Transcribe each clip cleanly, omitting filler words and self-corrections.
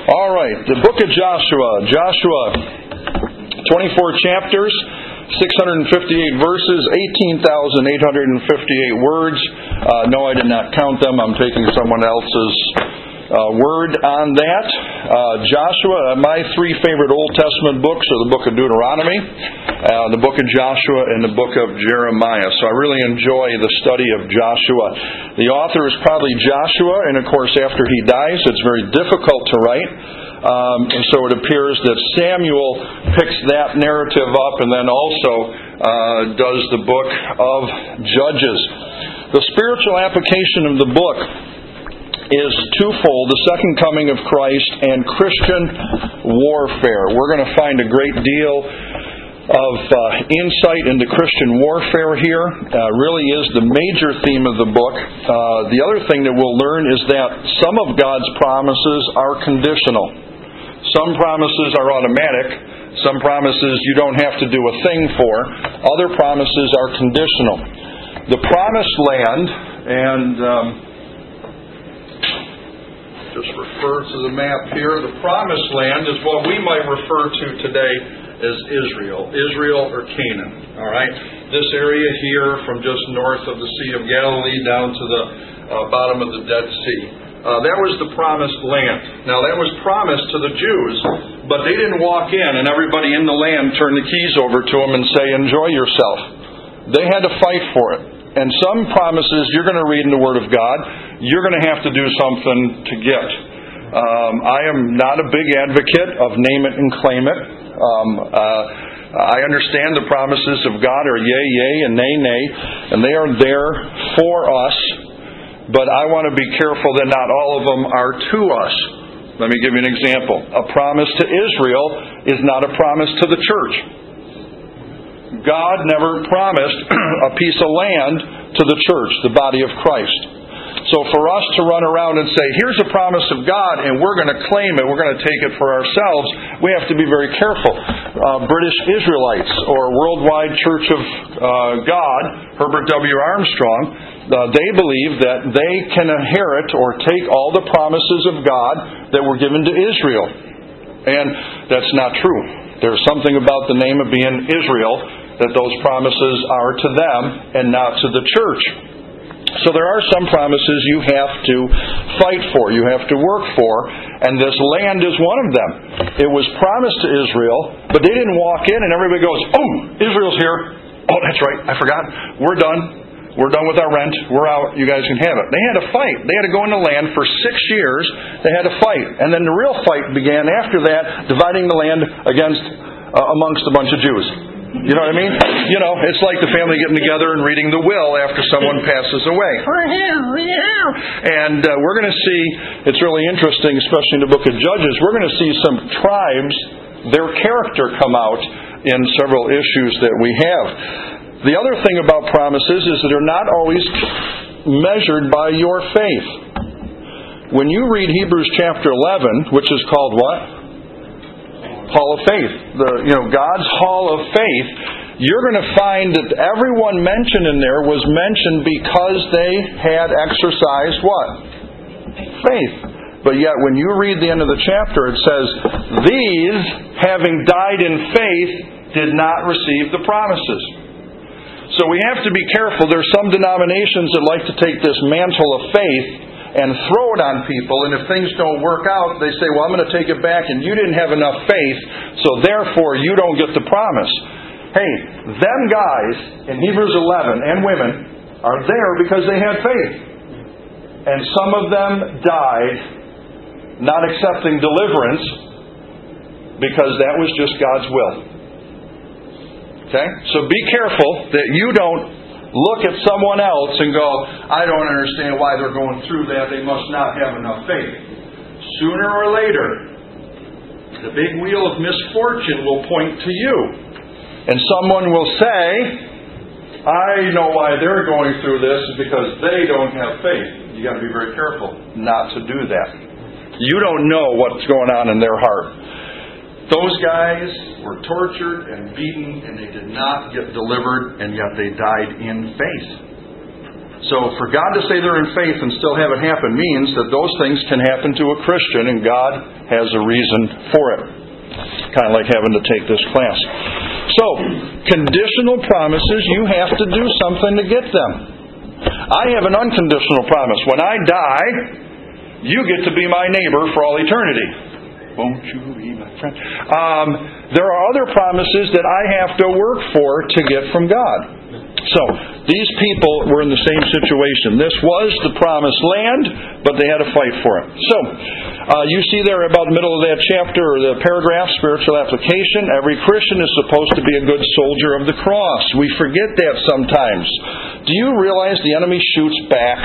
All right, the book of Joshua. Joshua, 24 chapters, 658 verses, 18,858 words. No, I did not count them. I'm taking someone else's word on that. Joshua, my three favorite Old Testament books are the book of Deuteronomy, the book of Joshua, and the book of Jeremiah. So I really enjoy the study of Joshua. The author is probably Joshua, and of course after he dies it's very difficult to write. And so it appears that Samuel picks that narrative up and then also does the book of Judges. The spiritual application of the book is twofold: the second coming of Christ and Christian warfare. We're going to find a great deal of insight into Christian warfare here. Really is the major theme of the book. The other thing that we'll learn is that some of God's promises are conditional. Some promises are automatic. Some promises you don't have to do a thing for. Other promises are conditional. The promised land, and just refer to the map here. The promised land is what we might refer to today as Israel or Canaan. All right, this area here, from just north of the Sea of Galilee down to the bottom of the Dead Sea. That was the promised land. Now that was promised to the Jews, but they didn't walk in and everybody in the land turn the keys over to them and say, "Enjoy yourself." They had to fight for it. And some promises you're going to read in the Word of God, you're going to have to do something to get. I am not a big advocate of name it and claim it. I understand the promises of God are yea, yea, and nay, nay, and they are there for us. But I want to be careful that not all of them are to us. Let me give you an example. A promise to Israel is not a promise to the church. God never promised a piece of land to the church, the body of Christ. So for us to run around and say, here's a promise of God, and we're going to claim it, we're going to take it for ourselves, we have to be very careful. British Israelites, or Worldwide Church of God, Herbert W. Armstrong, they believe that they can inherit or take all the promises of God that were given to Israel. And that's not true. There's something about the name of being Israel that those promises are to them and not to the church. So there are some promises you have to fight for, you have to work for, and this land is one of them. It was promised to Israel, but they didn't walk in and everybody goes, "Oh, Israel's here. Oh, that's right, I forgot. We're done. We're done with our rent. We're out. You guys can have it." They had to fight. They had to go in the land for 6 years. They had to fight. And then the real fight began after that, dividing the land amongst a bunch of Jews. You know what I mean? You know, it's like the family getting together and reading the will after someone passes away. And we're going to see, it's really interesting, especially in the book of Judges, we're going to see some tribes, their character come out in several issues that we have. The other thing about promises is that they're not always measured by your faith. When you read Hebrews chapter 11, which is called what? Hall of Faith. God's Hall of Faith, you're going to find that everyone mentioned in there was mentioned because they had exercised what? Faith. But yet when you read the end of the chapter, it says, "These, having died in faith, did not receive the promises." So we have to be careful. There's some denominations that like to take this mantle of faith and throw it on people, and if things don't work out, they say, "Well, I'm going to take it back, and you didn't have enough faith, so therefore you don't get the promise." Hey, them guys in Hebrews 11 and women are there because they had faith. And some of them died not accepting deliverance because that was just God's will. Okay? So be careful that you don't look at someone else and go, "I don't understand why they're going through that. They must not have enough faith." Sooner or later, the big wheel of misfortune will point to you. And someone will say, "I know why they're going through this is because they don't have faith." You've got to be very careful not to do that. You don't know what's going on in their heart. Those guys were tortured and beaten, and they did not get delivered, and yet they died in faith. So for God to say they're in faith and still have it happen means that those things can happen to a Christian, and God has a reason for it. Kind of like having to take this class. So, conditional promises, you have to do something to get them. I have an unconditional promise. When I die, you get to be my neighbor for all eternity. Won't you be my friend? There are other promises that I have to work for to get from God. So, these people were in the same situation. This was the promised land, but they had to fight for it. So, you see there about the middle of that chapter, or the paragraph, spiritual application. Every Christian is supposed to be a good soldier of the cross. We forget that sometimes. Do you realize the enemy shoots back?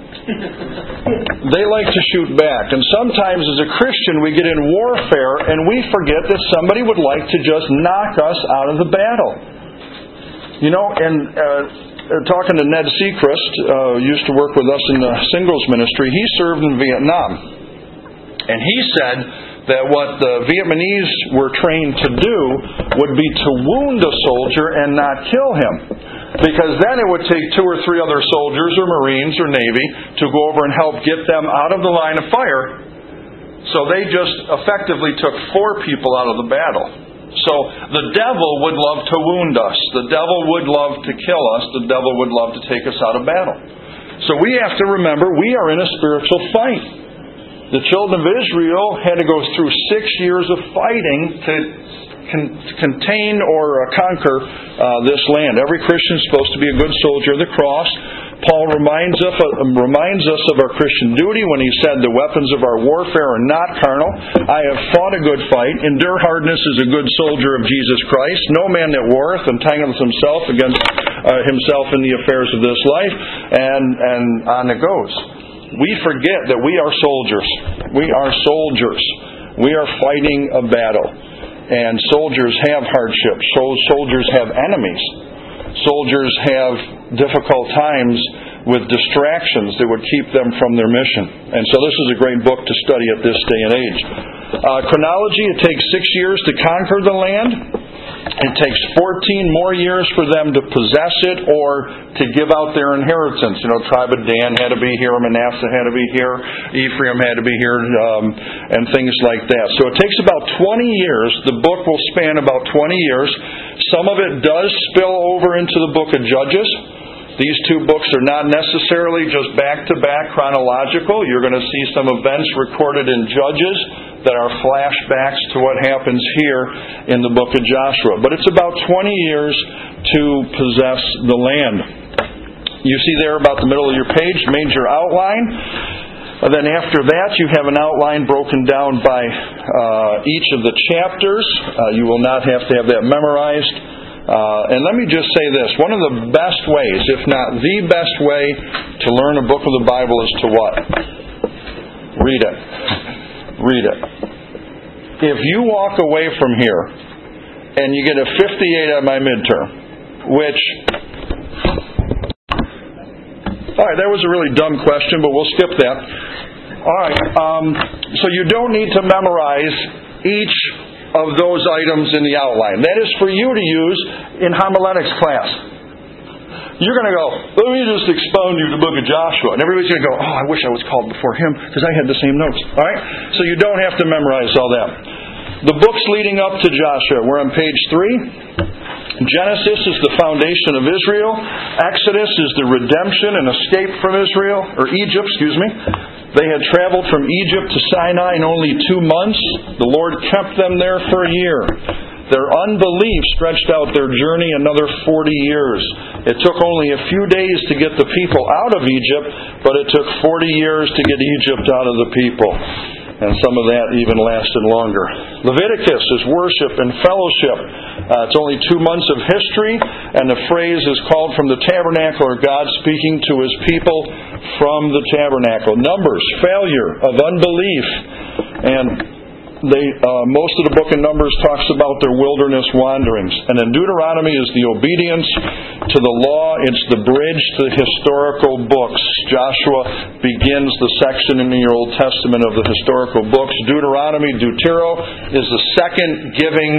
They like to shoot back. And sometimes as a Christian we get in warfare and we forget that somebody would like to just knock us out of the battle. You know, and talking to Ned Seacrest, used to work with us in the singles ministry, he served in Vietnam. And he said that what the Vietnamese were trained to do would be to wound a soldier and not kill him. Because then it would take 2 or 3 other soldiers or Marines or Navy to go over and help get them out of the line of fire. So they just effectively took 4 people out of the battle. So the devil would love to wound us. The devil would love to kill us. The devil would love to take us out of battle. So we have to remember we are in a spiritual fight. The children of Israel had to go through 6 years of fighting to contain or conquer this land. Every Christian is supposed to be a good soldier of the cross. Paul reminds us of our Christian duty when he said, the weapons of our warfare are not carnal. I have fought a good fight. Endure hardness as a good soldier of Jesus Christ. No man that warreth entangles himself against himself in the affairs of this life. And on it goes. We forget that we are soldiers. We are soldiers. We are fighting a battle. And soldiers have hardships. Soldiers have enemies. Soldiers have difficult times with distractions that would keep them from their mission. And so this is a great book to study at this day and age. Chronology, it takes 6 years to conquer the land. It takes 14 more years for them to possess it or to give out their inheritance. You know, tribe of Dan had to be here, Manasseh had to be here, Ephraim had to be here, and things like that. So it takes about 20 years. The book will span about 20 years. Some of it does spill over into the book of Judges. These 2 books are not necessarily just back-to-back chronological. You're going to see some events recorded in Judges that are flashbacks to what happens here in the book of Joshua. But it's about 20 years to possess the land. You see there about the middle of your page, major outline. And then after that, you have an outline broken down by each of the chapters. You will not have to have that memorized. And let me just say this. One of the best ways, if not the best way, to learn a book of the Bible is to what? Read it. Read it. If you walk away from here and you get a 58 on my midterm, which... Alright, that was a really dumb question, but we'll skip that. Alright, so you don't need to memorize each of those items in the outline. That is for you to use in homiletics class. You're going to go, let me just expound you the book of Joshua. And everybody's going to go, oh, I wish I was called before him because I had the same notes. All right? So you don't have to memorize all that. The books leading up to Joshua, we're on page 3. Genesis is the foundation of Israel. Exodus is the redemption and escape from Israel, or Egypt, They had traveled from Egypt to Sinai in only 2 months. The Lord kept them there for a year. Their unbelief stretched out their journey another 40 years. It took only a few days to get the people out of Egypt, but it took 40 years to get Egypt out of the people. And some of that even lasted longer. Leviticus is worship and fellowship. It's only 2 months of history, and the phrase is called from the tabernacle, or God speaking to His people from the tabernacle. Numbers, failure of unbelief. And most of the book of Numbers talks about their wilderness wanderings. And then Deuteronomy is the obedience to the law. It's the bridge to the historical books. Joshua begins the section in the Old Testament of the historical books. Deuteronomy, Deutero, is the second giving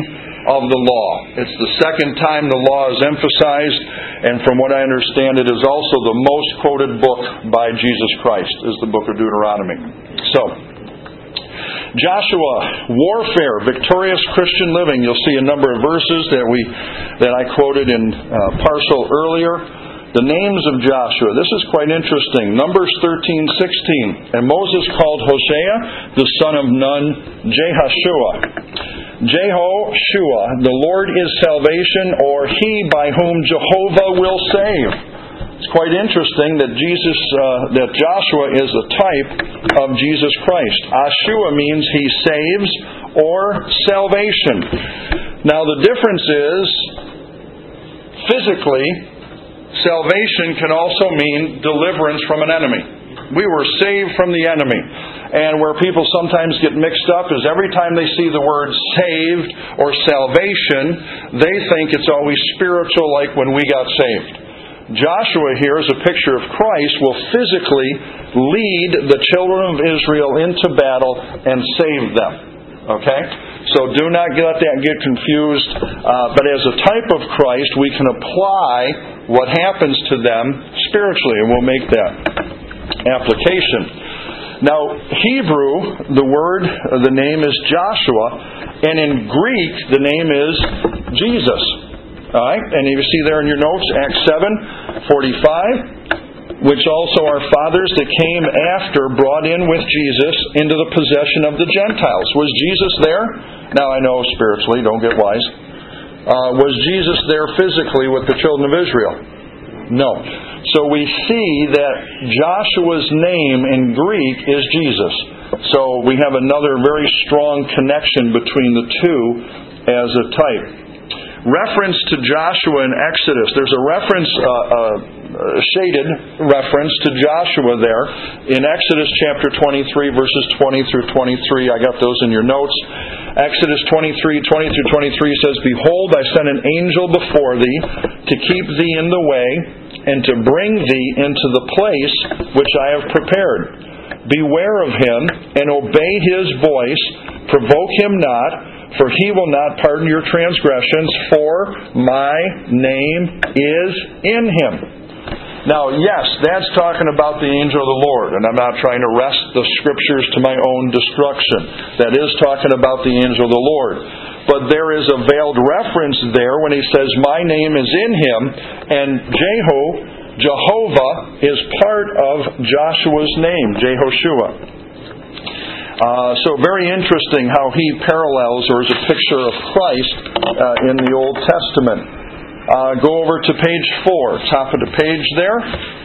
of the law. It's the second time the law is emphasized, and from what I understand, it is also the most quoted book by Jesus Christ, is the book of Deuteronomy. So, Joshua, warfare, victorious Christian living. You'll see a number of verses that I quoted in partial earlier. The names of Joshua. This is quite interesting. Numbers 13:16. And Moses called Hosea, the son of Nun, Jehoshua. Jehoshua, the Lord is salvation, or he by whom Jehovah will save. It's quite interesting that that Joshua is a type of Jesus Christ. Ashua means he saves or salvation. Now the difference is, physically, salvation can also mean deliverance from an enemy. We were saved from the enemy. And where people sometimes get mixed up is every time they see the word saved or salvation, they think it's always spiritual, like when we got saved. Joshua here is a picture of Christ will physically lead the children of Israel into battle and save them. Okay? So do not let that get confused. But as a type of Christ, we can apply what happens to them spiritually, and we'll make that application. Now, Hebrew, the name is Joshua, and in Greek, the name is Jesus. All right? And you see there in your notes, Acts 7:45, which also our fathers that came after brought in with Jesus into the possession of the Gentiles. Was Jesus there? Now I know spiritually, don't get wise. Was Jesus there physically with the children of Israel? No. So we see that Joshua's name in Greek is Jesus. So we have another very strong connection between the two as a type. Reference to Joshua in Exodus. There's a reference, shaded reference to Joshua there in Exodus chapter 23, verses 20 through 23. I got those in your notes. Exodus 23, 20 through 23 says, Behold, I send an angel before thee to keep thee in the way and to bring thee into the place which I have prepared. Beware of him and obey his voice. Provoke him not, for he will not pardon your transgressions, for my name is in him. Now, yes, that's talking about the angel of the Lord, and I'm not trying to wrest the Scriptures to my own destruction. That is talking about the angel of the Lord. But there is a veiled reference there when he says, my name is in him, and Jehovah is part of Joshua's name, Jehoshua. So very interesting how he parallels or is a picture of Christ in the Old Testament. Go over to page 4, top of the page there.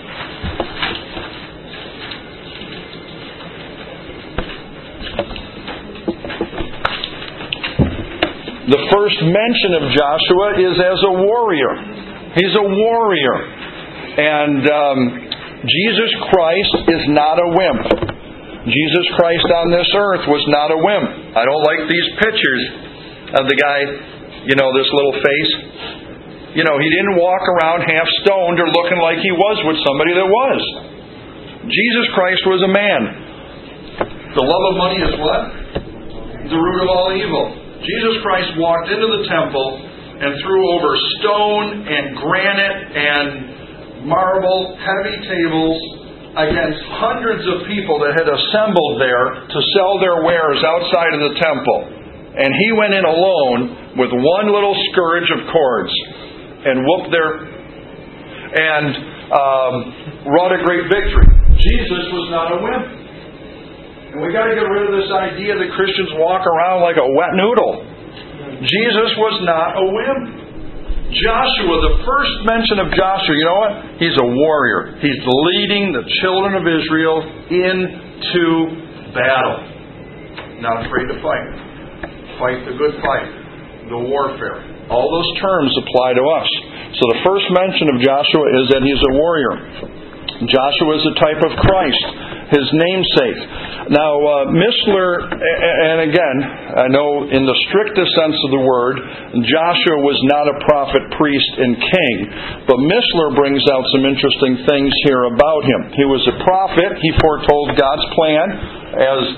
The first mention of Joshua is as a warrior. He's a warrior. And Jesus Christ is not a wimp. Jesus Christ on this earth was not a wimp. I don't like these pictures of the guy, this little face. He didn't walk around half stoned or looking like he was with somebody that was. Jesus Christ was a man. The love of money is what? The root of all evil. Jesus Christ walked into the temple and threw over stone and granite and marble, heavy tables, against hundreds of people that had assembled there to sell their wares outside of the temple. And he went in alone with one little scourge of cords and whooped and wrought a great victory. Jesus was not a wimp. And we got to get rid of this idea that Christians walk around like a wet noodle. Jesus was not a wimp. Joshua, the first mention of Joshua, you know what? He's a warrior. He's leading the children of Israel into battle. Not afraid to fight. Fight the good fight. The warfare. All those terms apply to us. So the first mention of Joshua is that he's a warrior. Joshua is a type of Christ, his namesake. Now, Missler, and again, I know in the strictest sense of the word, Joshua was not a prophet, priest, and king. But Missler brings out some interesting things here about him. He was a prophet. He foretold God's plan as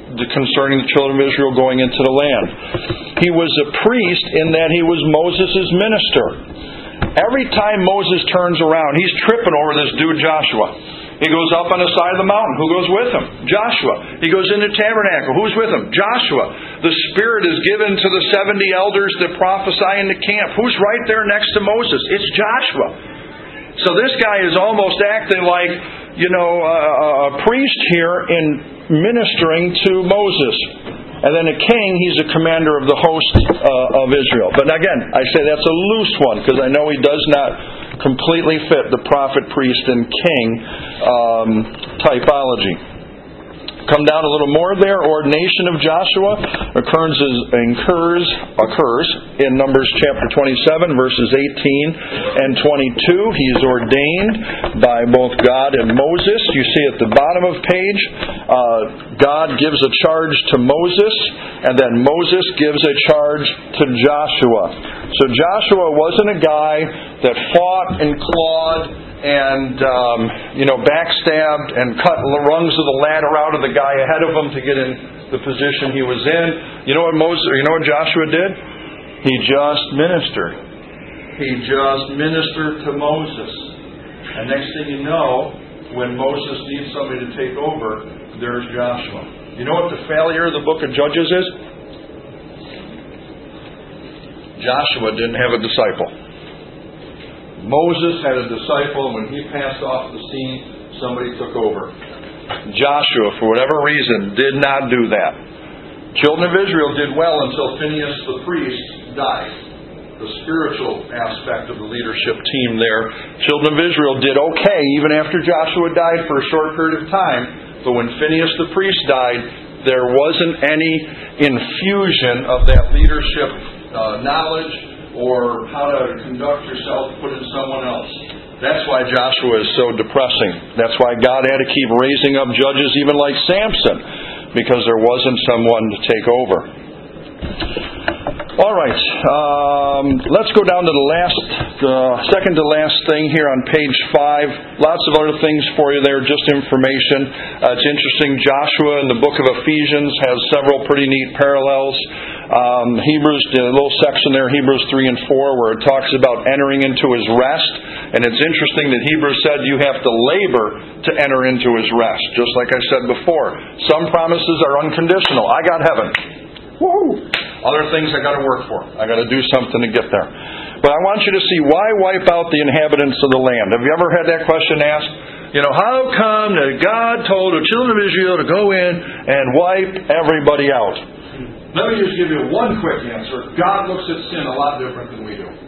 concerning the children of Israel going into the land. He was a priest in that he was Moses' minister. Every time Moses turns around, he's tripping over this dude Joshua. He goes up on the side of the mountain. Who goes with him? Joshua. He goes in the tabernacle. Who's with him? Joshua. The Spirit is given to the 70 elders that prophesy in the camp. Who's right there next to Moses? It's Joshua. So this guy is almost acting like, a priest here in ministering to Moses. And then a king, he's a commander of the host of Israel. But again, I say that's a loose one because I know he does not completely fit the prophet, priest, and king typology. Come down a little more there. Ordination of Joshua occurs in Numbers chapter 27, verses 18 and 22. He is ordained by both God and Moses. You see at the bottom of page, God gives a charge to Moses, and then Moses gives a charge to Joshua. So Joshua wasn't a guy that fought and clawed and backstabbed and cut rungs of the ladder out of the guy ahead of him to get in the position he was in. You know what Joshua did? He just ministered. He just ministered to Moses. And next thing you know, when Moses needs somebody to take over, there's Joshua. You know what the failure of the book of Judges is? Joshua didn't have a disciple. Moses had a disciple, and when he passed off the scene, somebody took over. Joshua, for whatever reason, did not do that. Children of Israel did well until Phinehas the priest died. The spiritual aspect of the leadership team there. Children of Israel did okay even after Joshua died for a short period of time, but when Phinehas the priest died, there wasn't any infusion of that leadership knowledge or how to conduct yourself put in someone else. That's why Joshua is so depressing. That's why God had to keep raising up judges even like Samson, because there wasn't someone to take over. All right, let's go down to the second to last thing here on page 5. Lots of other things for you there, just information. It's interesting, Joshua in the book of Ephesians has several pretty neat parallels. Hebrews, a little section there, Hebrews 3 and 4, where it talks about entering into His rest. And it's interesting that Hebrews said you have to labor to enter into His rest. Just like I said before, some promises are unconditional. I got heaven. Woo! Other things I got to work for. I got to do something to get there. But I want you to see, why wipe out the inhabitants of the land? Have you ever had that question asked? How come that God told the children of Israel to go in and wipe everybody out? Let me just give you one quick answer. God looks at sin a lot different than we do.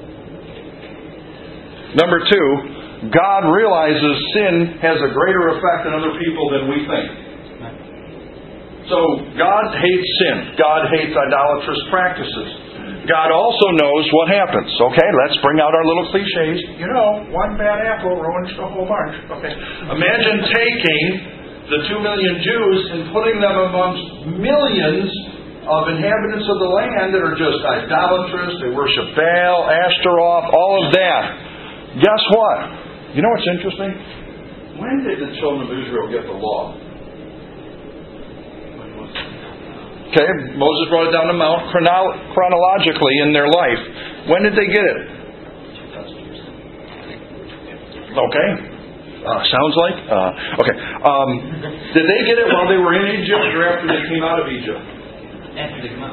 Number 2, God realizes sin has a greater effect on other people than we think. So God hates sin. God hates idolatrous practices. God also knows what happens. Okay, let's bring out our little cliches. One bad apple ruins the whole bunch. Okay. Imagine taking the 2 million Jews and putting them amongst millions of inhabitants of the land that are just idolatrous. They worship Baal, Ashtaroth, all of that. Guess what? You know what's interesting? When did the children of Israel get the law? Okay, Moses brought it down the mount chronologically in their life. When did they get it? Okay. Sounds like? Okay. Did they get it while they were in Egypt or after they came out of Egypt? After they came out.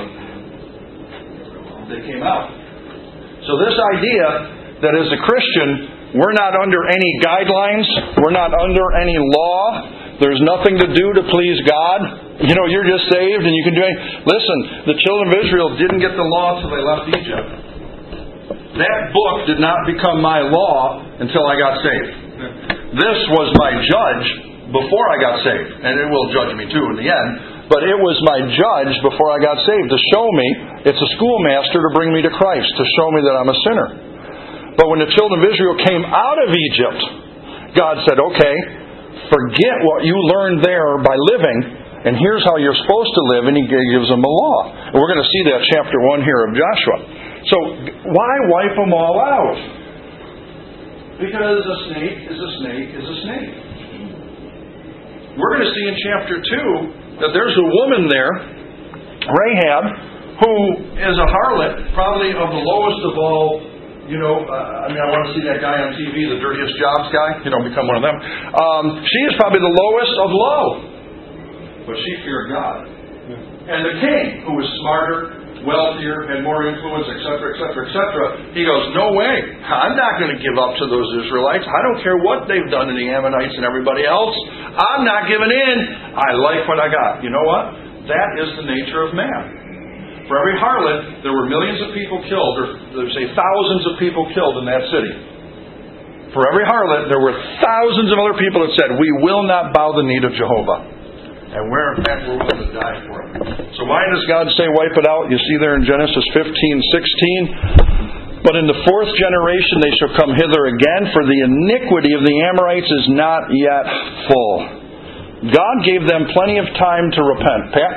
They came out. So this idea that as a Christian, we're not under any guidelines, we're not under any law, there's nothing to do to please God. You're just saved and you can do anything. Listen, the children of Israel didn't get the law until they left Egypt. That book did not become my law until I got saved. This was my judge before I got saved. And it will judge me too in the end. But it was my judge before I got saved to show me, it's a schoolmaster to bring me to Christ, to show me that I'm a sinner. But when the children of Israel came out of Egypt, God said, okay, forget what you learned there by living, and here's how you're supposed to live, and He gives them a law. And we're going to see that chapter 1 here of Joshua. So, why wipe them all out? Because a snake is a snake is a snake. We're going to see in chapter 2 that there's a woman there, Rahab, who is a harlot, probably of the lowest of all, I want to see that guy on TV, the dirtiest jobs guy, become one of them. She is probably the lowest of low. But she feared God. And the king, who was smarter, wealthier, had more influence, etc., etc., etc., he goes, no way. I'm not going to give up to those Israelites. I don't care what they've done to the Ammonites and everybody else. I'm not giving in. I like what I got. You know what? That is the nature of man. For every harlot, there were millions of people killed, or there's thousands of people killed in that city. For every harlot, there were thousands of other people that said, we will not bow the knee to Jehovah. And in fact, we're willing to die for it. So why does God say wipe it out? You see there in Genesis 15:16. But in the fourth generation they shall come hither again, for the iniquity of the Amorites is not yet full. God gave them plenty of time to repent. Pat?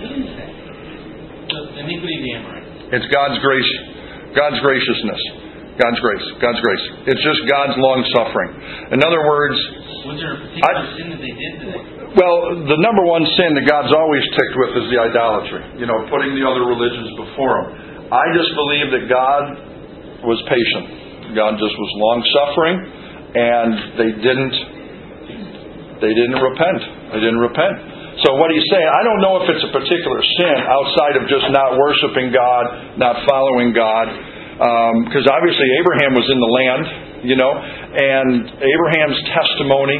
The iniquity of the Amorites. It's God's grace, God's graciousness. God's grace. God's grace. It's just God's long suffering. In other words, was there a particular sin that they did today? Well, the number one sin that God's always ticked with is the idolatry. Putting the other religions before Him. I just believe that God was patient. God just was long suffering, and they didn't repent. They didn't repent. So what He's saying, I don't know if it's a particular sin outside of just not worshiping God, not following God. Because obviously Abraham was in the land, and Abraham's testimony,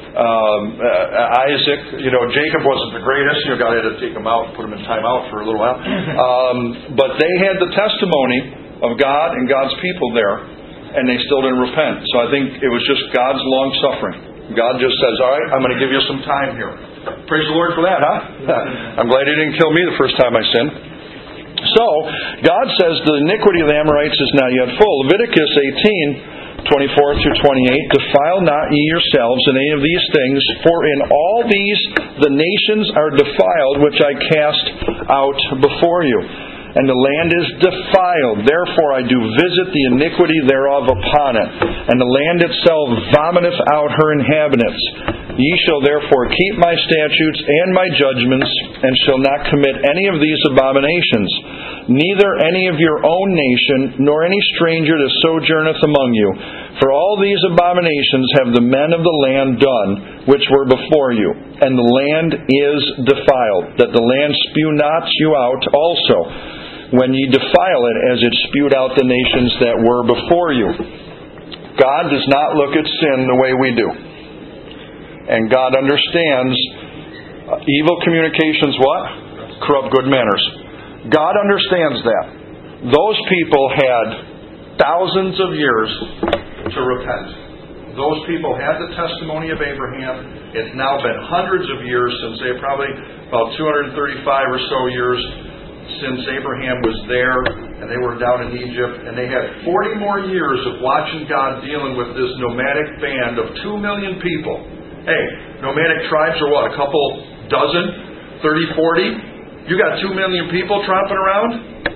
Isaac, Jacob wasn't the greatest. God had to take him out and put him in time out for a little while. But they had the testimony of God and God's people there, and they still didn't repent. So I think it was just God's long suffering. God just says, all right, I'm going to give you some time here. Praise the Lord for that, huh? I'm glad He didn't kill me the first time I sinned. So, God says the iniquity of the Amorites is not yet full. Leviticus 18:24-28, defile not ye yourselves in any of these things, for in all these the nations are defiled, which I cast out before you. And the land is defiled, therefore I do visit the iniquity thereof upon it. And the land itself vomiteth out her inhabitants. Ye shall therefore keep my statutes and my judgments, and shall not commit any of these abominations, neither any of your own nation, nor any stranger that sojourneth among you. For all these abominations have the men of the land done, which were before you. And the land is defiled, that the land spew not you out also, when ye defile it, as it spewed out the nations that were before you. God does not look at sin the way we do. And God understands evil communications what? Corrupt good manners. God understands that. Those people had thousands of years to repent. Those people had the testimony of Abraham. It's now been hundreds of years since probably about 235 or so years since Abraham was there, and they were down in Egypt, and they had 40 more years of watching God dealing with this nomadic band of 2 million people. Hey, nomadic tribes are what, a couple dozen, 30, 40? You got 2 million people tromping around?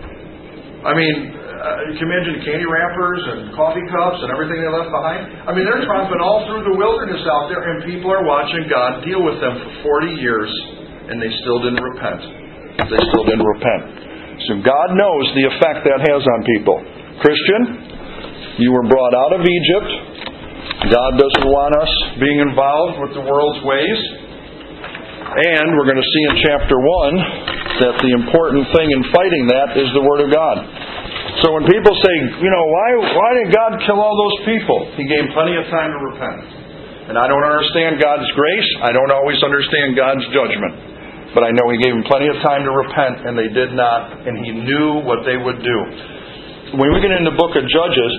I mean, you can imagine candy wrappers and coffee cups and everything they left behind. I mean, they're tromping all through the wilderness out there, and people are watching God deal with them for 40 years, and they still didn't repent. They still didn't repent. So God knows the effect that has on people. Christian, you were brought out of Egypt. God doesn't want us being involved with the world's ways. And we're going to see in chapter 1 that the important thing in fighting that is the Word of God. So when people say, why did God kill all those people? He gave plenty of time to repent. And I don't understand God's grace. I don't always understand God's judgment. But I know He gave them plenty of time to repent, and they did not, and He knew what they would do. When we get into the book of Judges,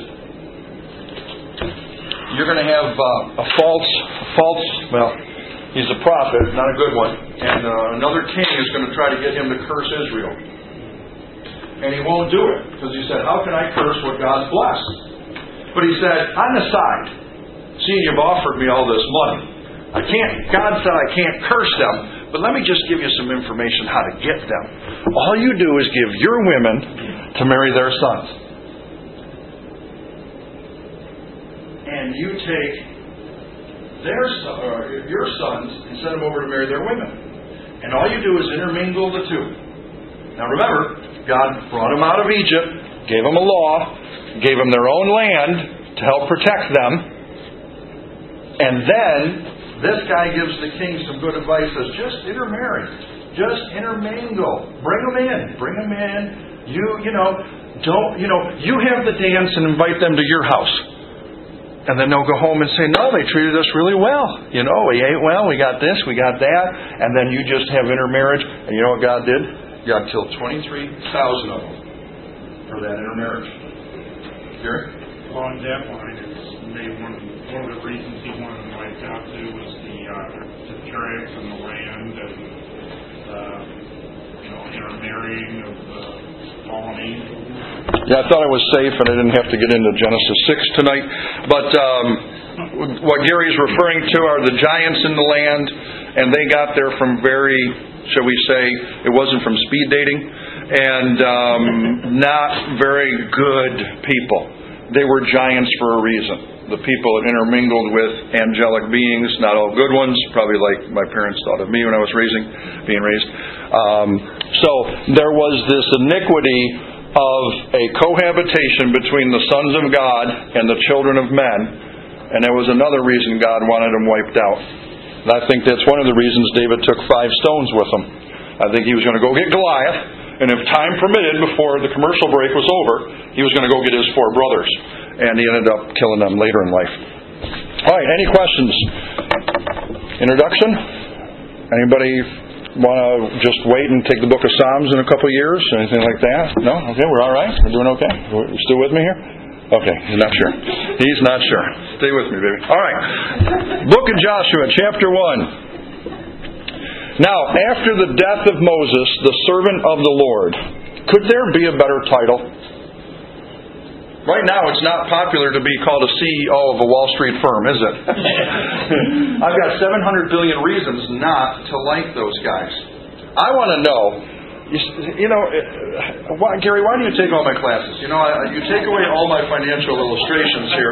you're going to have a false, he's a prophet, not a good one, and another king is going to try to get him to curse Israel. And he won't do it, because he said, how can I curse what God's blessed? But he said, on the side, seeing you've offered me all this money, God said I can't curse them, but let me just give you some information how to get them. All you do is give your women to marry their sons. And you take your sons and send them over to marry their women. And all you do is intermingle the two. Now remember, God brought them out of Egypt, gave them a law, gave them their own land to help protect them. And then this guy gives the king some good advice, says, just intermarry. Just intermingle. Bring them in. Bring them in. You have the dance and invite them to your house. And then they'll go home and say, no, they treated us really well. We ate well, we got this, we got that. And then you just have intermarriage. And you know what God did? God killed 23,000 of them for that intermarriage. Gary? Along that line, it's maybe one of the reasons he wanted them wiped out too was the tribes and the land and intermarrying of fallen angels. Yeah, I thought I was safe and I didn't have to get into Genesis 6 tonight. But what Gary's referring to are the giants in the land, and they got there from very, shall we say, it wasn't from speed dating, and not very good people. They were giants for a reason. The people that intermingled with angelic beings, not all good ones, probably like my parents thought of me when I was being raised. So there was this iniquity of a cohabitation between the sons of God and the children of men, and there was another reason God wanted them wiped out. And I think that's one of the reasons David took 5 stones with him. I think he was going to go get Goliath, and if time permitted, before the commercial break was over, he was going to go get his 4 brothers. And he ended up killing them later in life. All right, any questions? Introduction? Anybody want to just wait and take the book of Psalms in a couple of years? Anything like that? No? Okay, we're all right? We're doing okay? You still with me here? Okay, he's not sure. He's not sure. Stay with me, baby. All right. Book of Joshua, chapter 1. Now, after the death of Moses, the servant of the Lord, could there be a better title? Right now, it's not popular to be called a CEO of a Wall Street firm, is it? I've got 700 billion reasons not to like those guys. I want to know, Gary, why do you take all my classes? You take away all my financial illustrations here.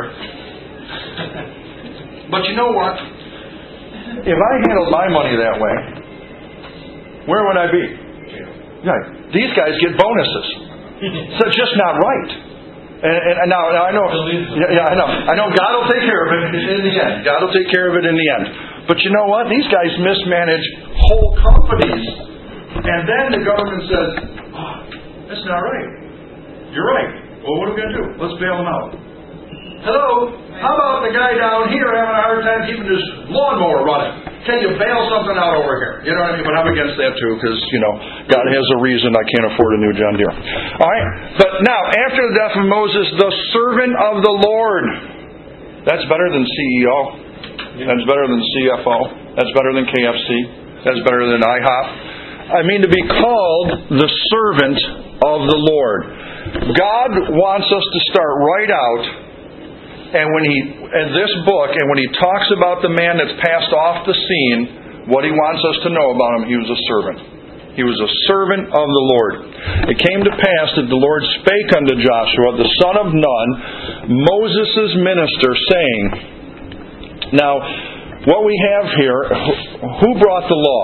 But you know what? If I handled my money that way, where would I be? Yeah, these guys get bonuses. So it's just not right. And now I know. Yeah, I know. God will take care of it in the end. God will take care of it in the end. But you know what? These guys mismanage whole companies, and then the government says, "Oh, that's not right. You're right. Well, what are we going to do? Let's bail them out." Hello? How about the guy down here having a hard time keeping his lawnmower running? Can you bail something out over here? You know what I mean? But I'm against that too because, God has a reason I can't afford a new John Deere. All right? But now, after the death of Moses, the servant of the Lord. That's better than CEO. That's better than CFO. That's better than KFC. That's better than IHOP. I mean to be called the servant of the Lord. God wants us to start right out. And in this book, and when he talks about the man that's passed off the scene, what he wants us to know about him, he was a servant. He was a servant of the Lord. It came to pass that the Lord spake unto Joshua, the son of Nun, Moses' minister, saying, now, what we have here, who brought the law?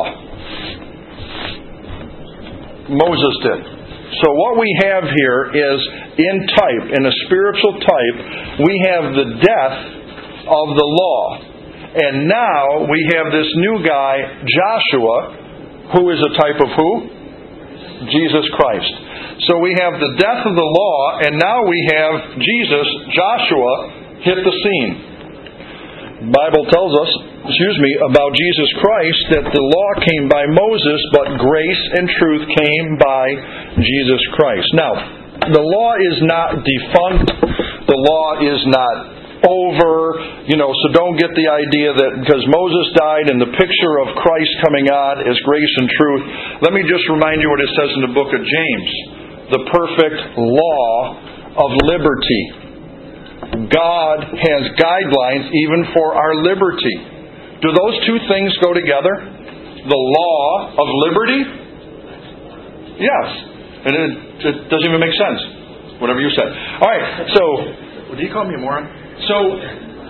Moses did. So what we have here is, in type, in a spiritual type, we have the death of the law. And now we have this new guy, Joshua, who is a type of who? Jesus Christ. So we have the death of the law, and now we have Jesus, Joshua, hit the scene. The Bible tells us, about Jesus Christ, that the law came by Moses, but grace and truth came by Jesus Christ. Now, the law is not defunct. The law is not over. So don't get the idea that because Moses died and the picture of Christ coming on is grace and truth. Let me just remind you what it says in the book of James. The perfect law of liberty. God has guidelines even for our liberty. Do those two things go together? The law of liberty? Yes. And it doesn't even make sense. Whatever you said. All right. So, did he call me a moron? So,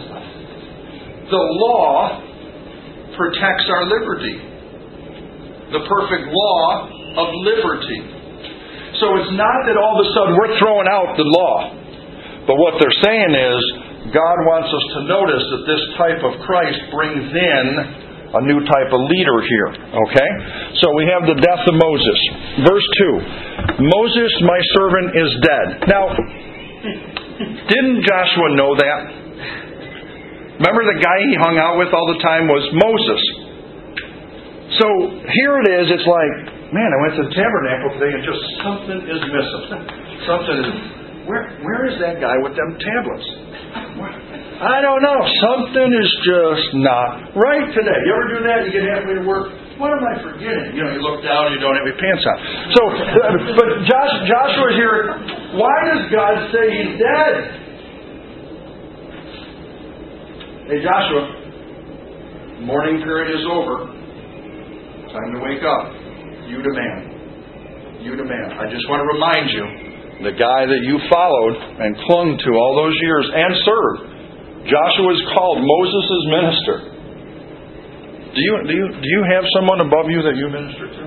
the law protects our liberty. the perfect law of liberty. So it's not that all of a sudden we're throwing out the law. But what they're saying is, God wants us to notice that this type of Christ brings in a new type of leader here. Okay? So we have the death of Moses. Verse 2. Moses, my servant, is dead. Now, didn't Joshua know that? Remember the guy he hung out with all the time was Moses. So here it is, it's like, man, I went to the tabernacle today and just something is missing. Something is... Where is that guy with them tablets? I don't know. Something is just not right today. You ever do that? You get halfway to work. What am I forgetting? You look down and you don't have your pants on. So, but Joshua's here. Why does God say he's dead? Hey, Joshua, morning period is over. Time to wake up. You demand. You demand. I just want to remind you, the guy that you followed and clung to all those years and served, Joshua is called Moses' minister. Do you have someone above you that you minister to?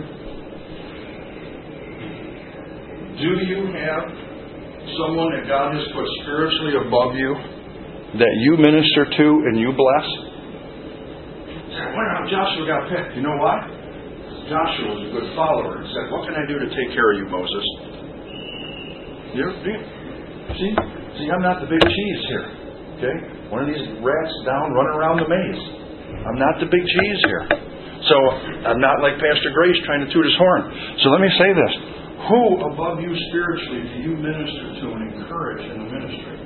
Do you have someone that God has put spiritually above you that you minister to and you bless? Why not Joshua got picked? You know why? Joshua was a good follower and said, what can I do to take care of you, Moses? See, I'm not the big cheese here. Okay? One of these rats down running around the maze. I'm not the big cheese here. So I'm not like Pastor Grace trying to toot his horn. So let me say this. Who above you spiritually do you minister to and encourage in the ministry?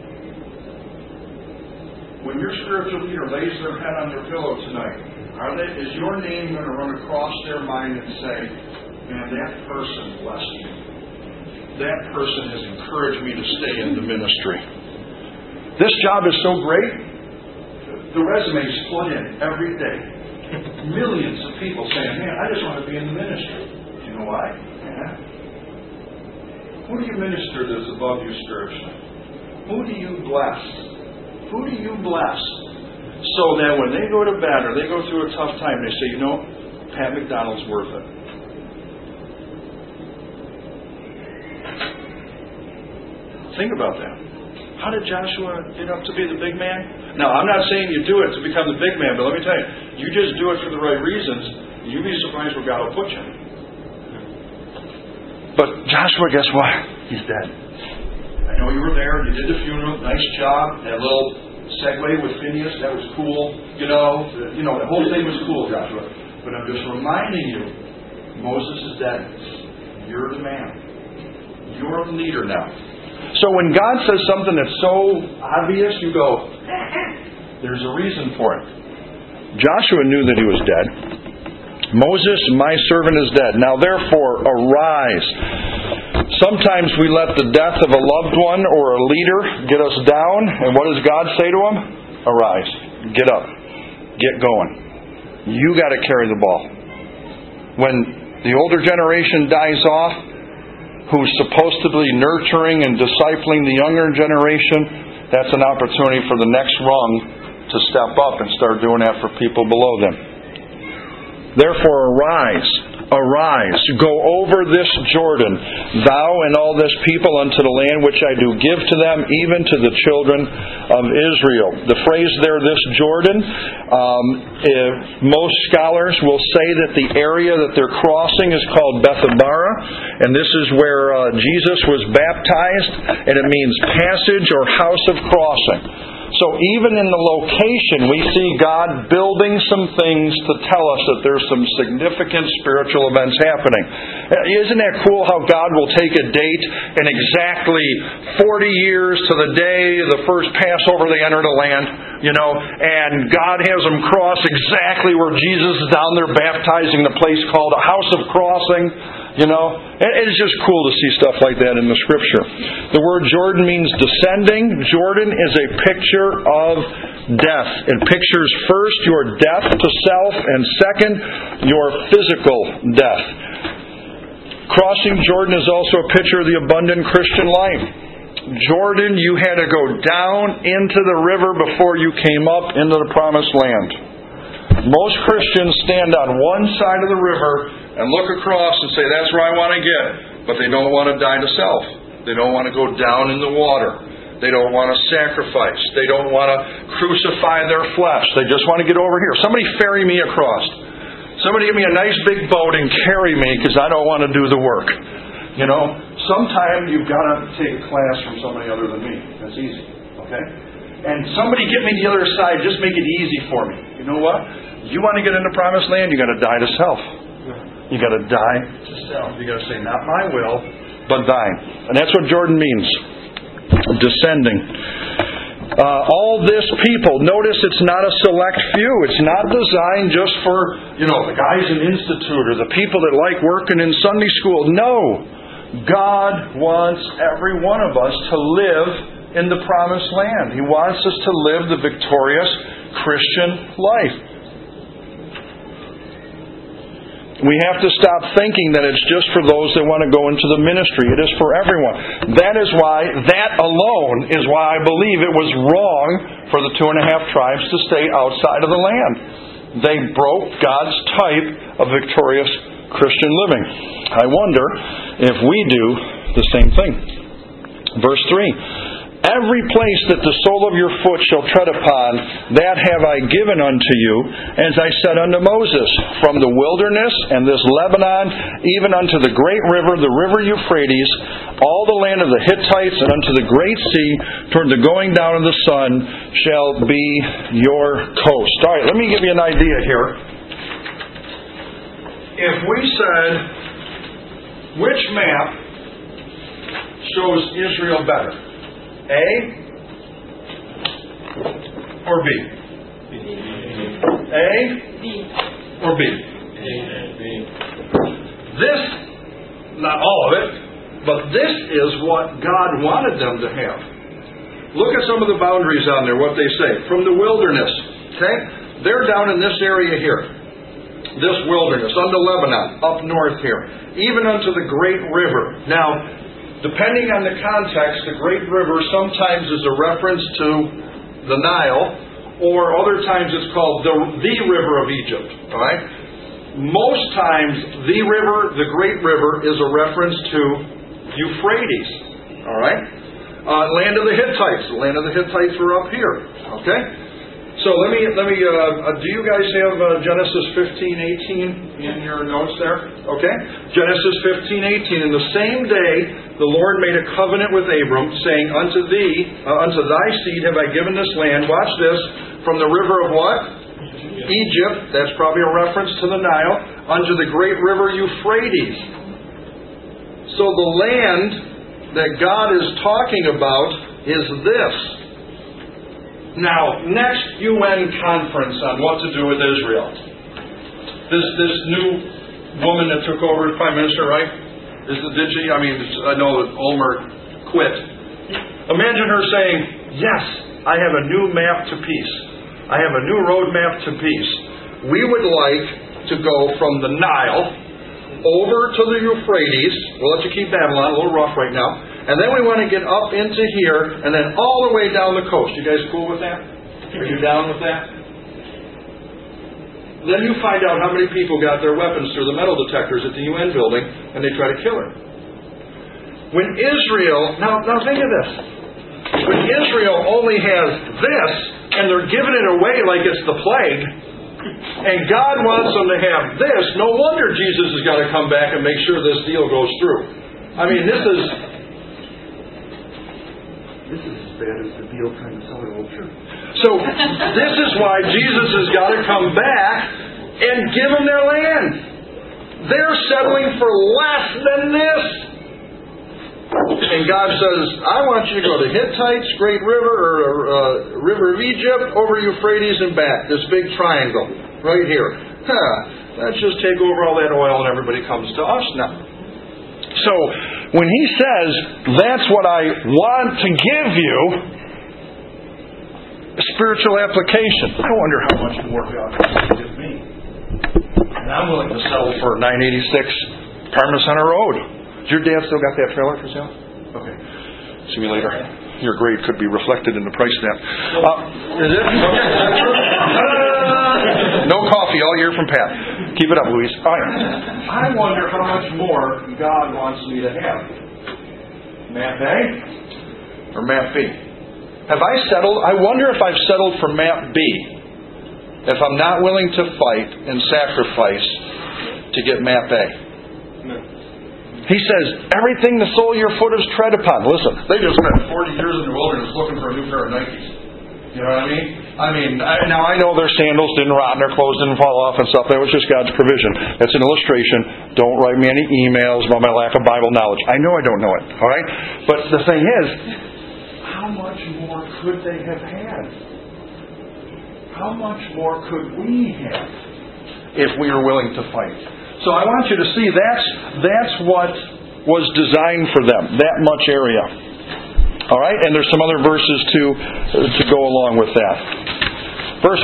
When your spiritual leader lays their head on their pillow tonight, is your name going to run across their mind and say, man, that person blessed me. That person has encouraged me to stay in the ministry. This job is so great. The resumes flood in every day. Millions of people saying, man, I just want to be in the ministry. Do you know why? Yeah. Who do you minister that's above you spiritually? Who do you bless? Who do you bless? So that when they go to bed or they go through a tough time, they say, Pat McDonald's worth it. Think about that. How did Joshua get up to be the big man? Now, I'm not saying you do it to become the big man, but let me tell you, you just do it for the right reasons, you'll be surprised where God will put you. But Joshua, guess what? He's dead. I know you were there, you did the funeral, nice job, that little segue with Phineas, that was cool. The whole thing was cool, Joshua. But I'm just reminding you, Moses is dead. You're the man. You're the leader now. So when God says something that's so obvious, you go, there's a reason for it. Joshua knew that he was dead. Moses, my servant, is dead. Now therefore, arise. Sometimes we let the death of a loved one or a leader get us down. And what does God say to him? Arise. Get up. Get going. You got to carry the ball. When the older generation dies off, who's supposed to be nurturing and discipling the younger generation, that's an opportunity for the next rung to step up and start doing that for people below them. Therefore, arise, go over this Jordan, thou and all this people unto the land which I do give to them, even to the children of Israel. The phrase there, this Jordan, most scholars will say that the area that they're crossing is called Bethabara, and this is where Jesus was baptized, and it means passage or house of crossing. So even in the location, we see God building some things to tell us that there's some significant spiritual events happening. Isn't that cool how God will take a date and exactly 40 years to the day the first Passover they enter the land, and God has them cross exactly where Jesus is down there baptizing the place called a house of crossing. It's just cool to see stuff like that in the Scripture. The word Jordan means descending. Jordan is a picture of death. It pictures first your death to self and second your physical death. Crossing Jordan is also a picture of the abundant Christian life. Jordan, you had to go down into the river before you came up into the promised land. Most Christians stand on one side of the river and look across and say, that's where I want to get. But they don't want to die to self. They don't want to go down in the water. They don't want to sacrifice. They don't want to crucify their flesh. They just want to get over here. Somebody ferry me across. Somebody give me a nice big boat and carry me because I don't want to do the work. You know, sometime you've got to take a class from somebody other than me. That's easy. Okay? And somebody get me the other side. Just make it easy for me. You know what? You want to get into Promised Land, you got to die to self. You got to die to self. You got to say, not my will, but thine. And that's what Jordan means. Descending. All this people, notice it's not a select few. It's not designed just for, the guys in Institute or the people that like working in Sunday school. No. God wants every one of us to live in the Promised Land. He wants us to live the victorious Christian life. We have to stop thinking that it's just for those that want to go into the ministry. It is for everyone. That alone is why I believe it was wrong for the 2.5 tribes to stay outside of the land. They broke God's type of victorious Christian living. I wonder if we do the same thing. Verse 3. Every place that the sole of your foot shall tread upon, that have I given unto you, as I said unto Moses, from the wilderness and this Lebanon, even unto the great river, the river Euphrates, all the land of the Hittites, and unto the great sea, toward the going down of the sun, shall be your coast. All right, let me give you an idea here. If we said, which map shows Israel better? A or B? A or B? This, not all of it, but this is what God wanted them to have. Look at some of the boundaries on there, what they say. From the wilderness, okay? They're down in this area here. This wilderness, unto Lebanon, up north here. Even unto the great river. Now, depending on the context, the great river sometimes is a reference to the Nile, or other times it's called the river of Egypt. All right? Most times, the great river, is a reference to Euphrates. All right? Land of the Hittites. The land of the Hittites were up here. Okay? So let me. Do you guys have Genesis 15:18 in your notes there? Okay, Genesis 15:18. In the same day, the Lord made a covenant with Abram, saying, "Unto thy seed have I given this land." Watch this. From the river of what? Egypt. That's probably a reference to the Nile. Unto the great river Euphrates. So the land that God is talking about is this. Now, next UN conference on what to do with Israel. This new woman that took over as Prime Minister, right? Did she? I know that Olmert quit. Imagine her saying, yes, I have a new map to peace. I have a new roadmap to peace. We would like to go from the Nile over to the Euphrates. We'll let you keep Babylon, a little rough right now. And then we want to get up into here, and then all the way down the coast. You guys cool with that? Are you down with that? Then you find out how many people got their weapons through the metal detectors at the UN building, and they try to kill her. When Israel, now think of this. When Israel only has this, and they're giving it away like it's the plague, and God wants them to have this, no wonder Jesus has got to come back and make sure this deal goes through. This is as bad as the deal trying to sell an old church. So this is why Jesus has got to come back and give them their land. They're settling for less than this. And God says, I want you to go to Hittites, Great River, or River of Egypt, over Euphrates and back. This big triangle right here. Let's just take over all that oil and everybody comes to us now. So, when he says, that's what I want to give you, spiritual application. I wonder how much more God can give me. And I'm willing to sell for $986 Parma Center Road. Does your dad still got that trailer for sale? Okay. See me later. Your grade could be reflected in the price now. Is it? No coffee all year from Pat. Keep it up, Louise. All right. I wonder how much more God wants me to have. Map A or Map B? Have I settled? I wonder if I've settled for Map B. If I'm not willing to fight and sacrifice to get Map A. No. He says, everything the sole of your foot is tread upon. Listen, they just spent 40 years in the wilderness looking for a new pair of Nikes. You know what I mean? Now I know their sandals didn't rot and their clothes didn't fall off and stuff. That was just God's provision. That's an illustration. Don't write me any emails about my lack of Bible knowledge. I know I don't know it. All right? But the thing is, how much more could they have had? How much more could we have if we were willing to fight? So I want you to see that's what was designed for them, that much area. All right? And there's some other verses to go along with that. Verse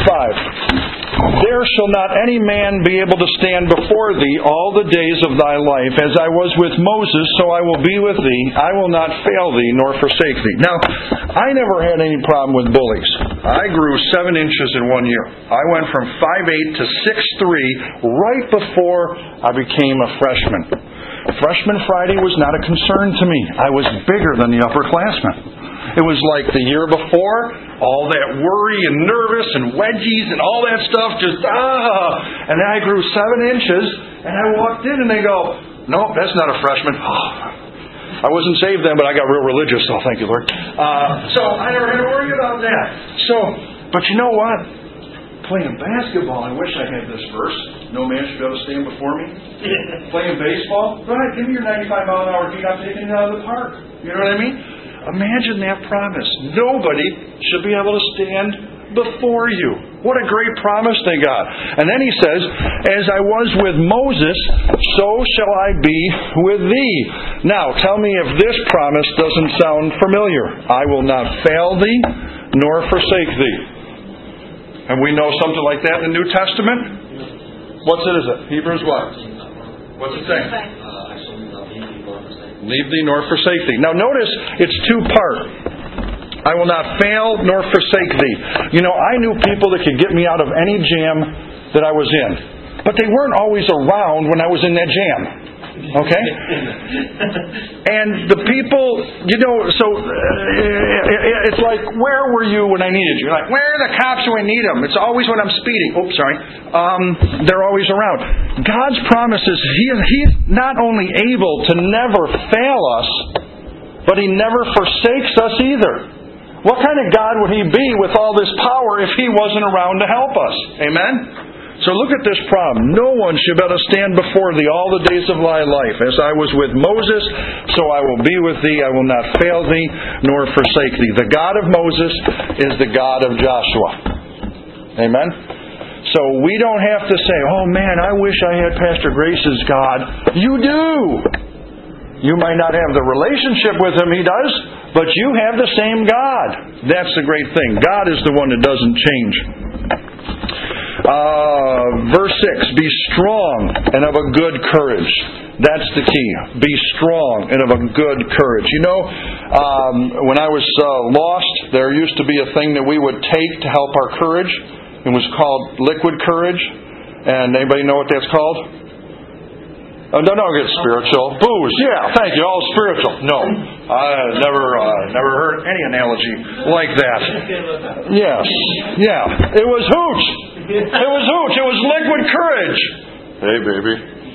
5. There shall not any man be able to stand before thee all the days of thy life. As I was with Moses, so I will be with thee. I will not fail thee nor forsake thee. Now, I never had any problem with bullies. I grew 7 inches in 1 year. I went from 5'8" to 6'3" right before I became a freshman. Freshman Friday was not a concern to me. I was bigger than the upperclassmen. It was like the year before, all that worry and nervous and wedgies and all that stuff, and then I grew 7 inches, and I walked in and they go, no, that's not a freshman. I wasn't saved then, but I got real religious, so thank you, Lord. So I never had to worry about that. But you know what? Playing basketball, I wish I had this verse. No man should be able to stand before me. Playing baseball, go ahead, give me your 95-mile-an-hour beat. I'm taking it out of the park. You know what I mean? Imagine that promise. Nobody should be able to stand before you. What a great promise they got. And then he says, as I was with Moses, so shall I be with thee. Now, tell me if this promise doesn't sound familiar. I will not fail thee, nor forsake thee. And we know something like that in the New Testament? What's it, is it? Hebrews what? What's it saying? Leave thee nor forsake thee. Now notice, it's 2-part. I will not fail nor forsake thee. You know, I knew people that could get me out of any jam that I was in. But they weren't always around when I was in that jam. Okay? And the people, you know, so it's like, where were you when I needed you? Like, where are the cops when I need them? It's always when I'm speeding. Oops, sorry. They're always around. God's promise is He's not only able to never fail us, but He never forsakes us either. What kind of God would He be with all this power if He wasn't around to help us? Amen? So look at this problem. No one should be able to stand before thee all the days of thy life. As I was with Moses, so I will be with thee. I will not fail thee, nor forsake thee. The God of Moses is the God of Joshua. Amen? So we don't have to say, oh man, I wish I had Pastor Grace's God. You do. You might not have the relationship with Him, He does, but you have the same God. That's the great thing. God is the one that doesn't change. Verse 6, be strong and of a good courage. That's the key. Be strong and of a good courage. You know, when I was lost, there used to be a thing that we would take to help our courage. It was called liquid courage. And anybody know what that's called? Oh, don't get spiritual. Booze, yeah, thank you. All spiritual. No, I never heard any analogy like that. Yes, yeah. It was hooch. It was hooch. It was liquid courage. Hey, baby.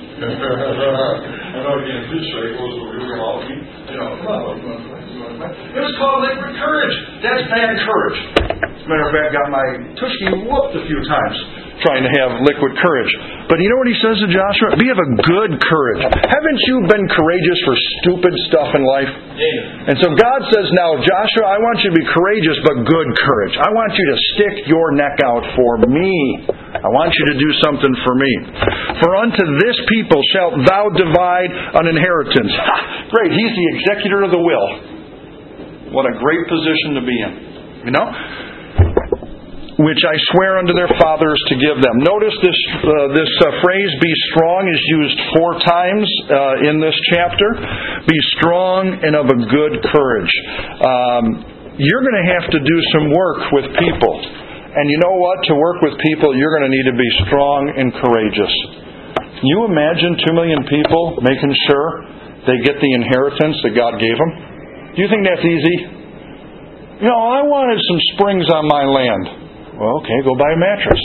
It was called liquid courage. That's bad courage. As a matter of fact, got my tushy whooped a few times trying to have liquid courage. But you know what he says to Joshua? Be of a good courage. Haven't you been courageous for stupid stuff in life? Yeah. And so God says now, Joshua, I want you to be courageous but good courage. I want you to stick your neck out for me. I want you to do something for me. For unto this people shalt thou divide an inheritance. Great, he's the executor of the will. What a great position to be in. You know? Which I swear unto their fathers to give them. Notice this phrase, be strong, is used 4 times in this chapter. Be strong and of a good courage. You're going to have to do some work with people. And you know what? To work with people, you're going to need to be strong and courageous. You imagine 2 million people making sure they get the inheritance that God gave them? Do you think that's easy? I wanted some springs on my land. Well, okay, go buy a mattress.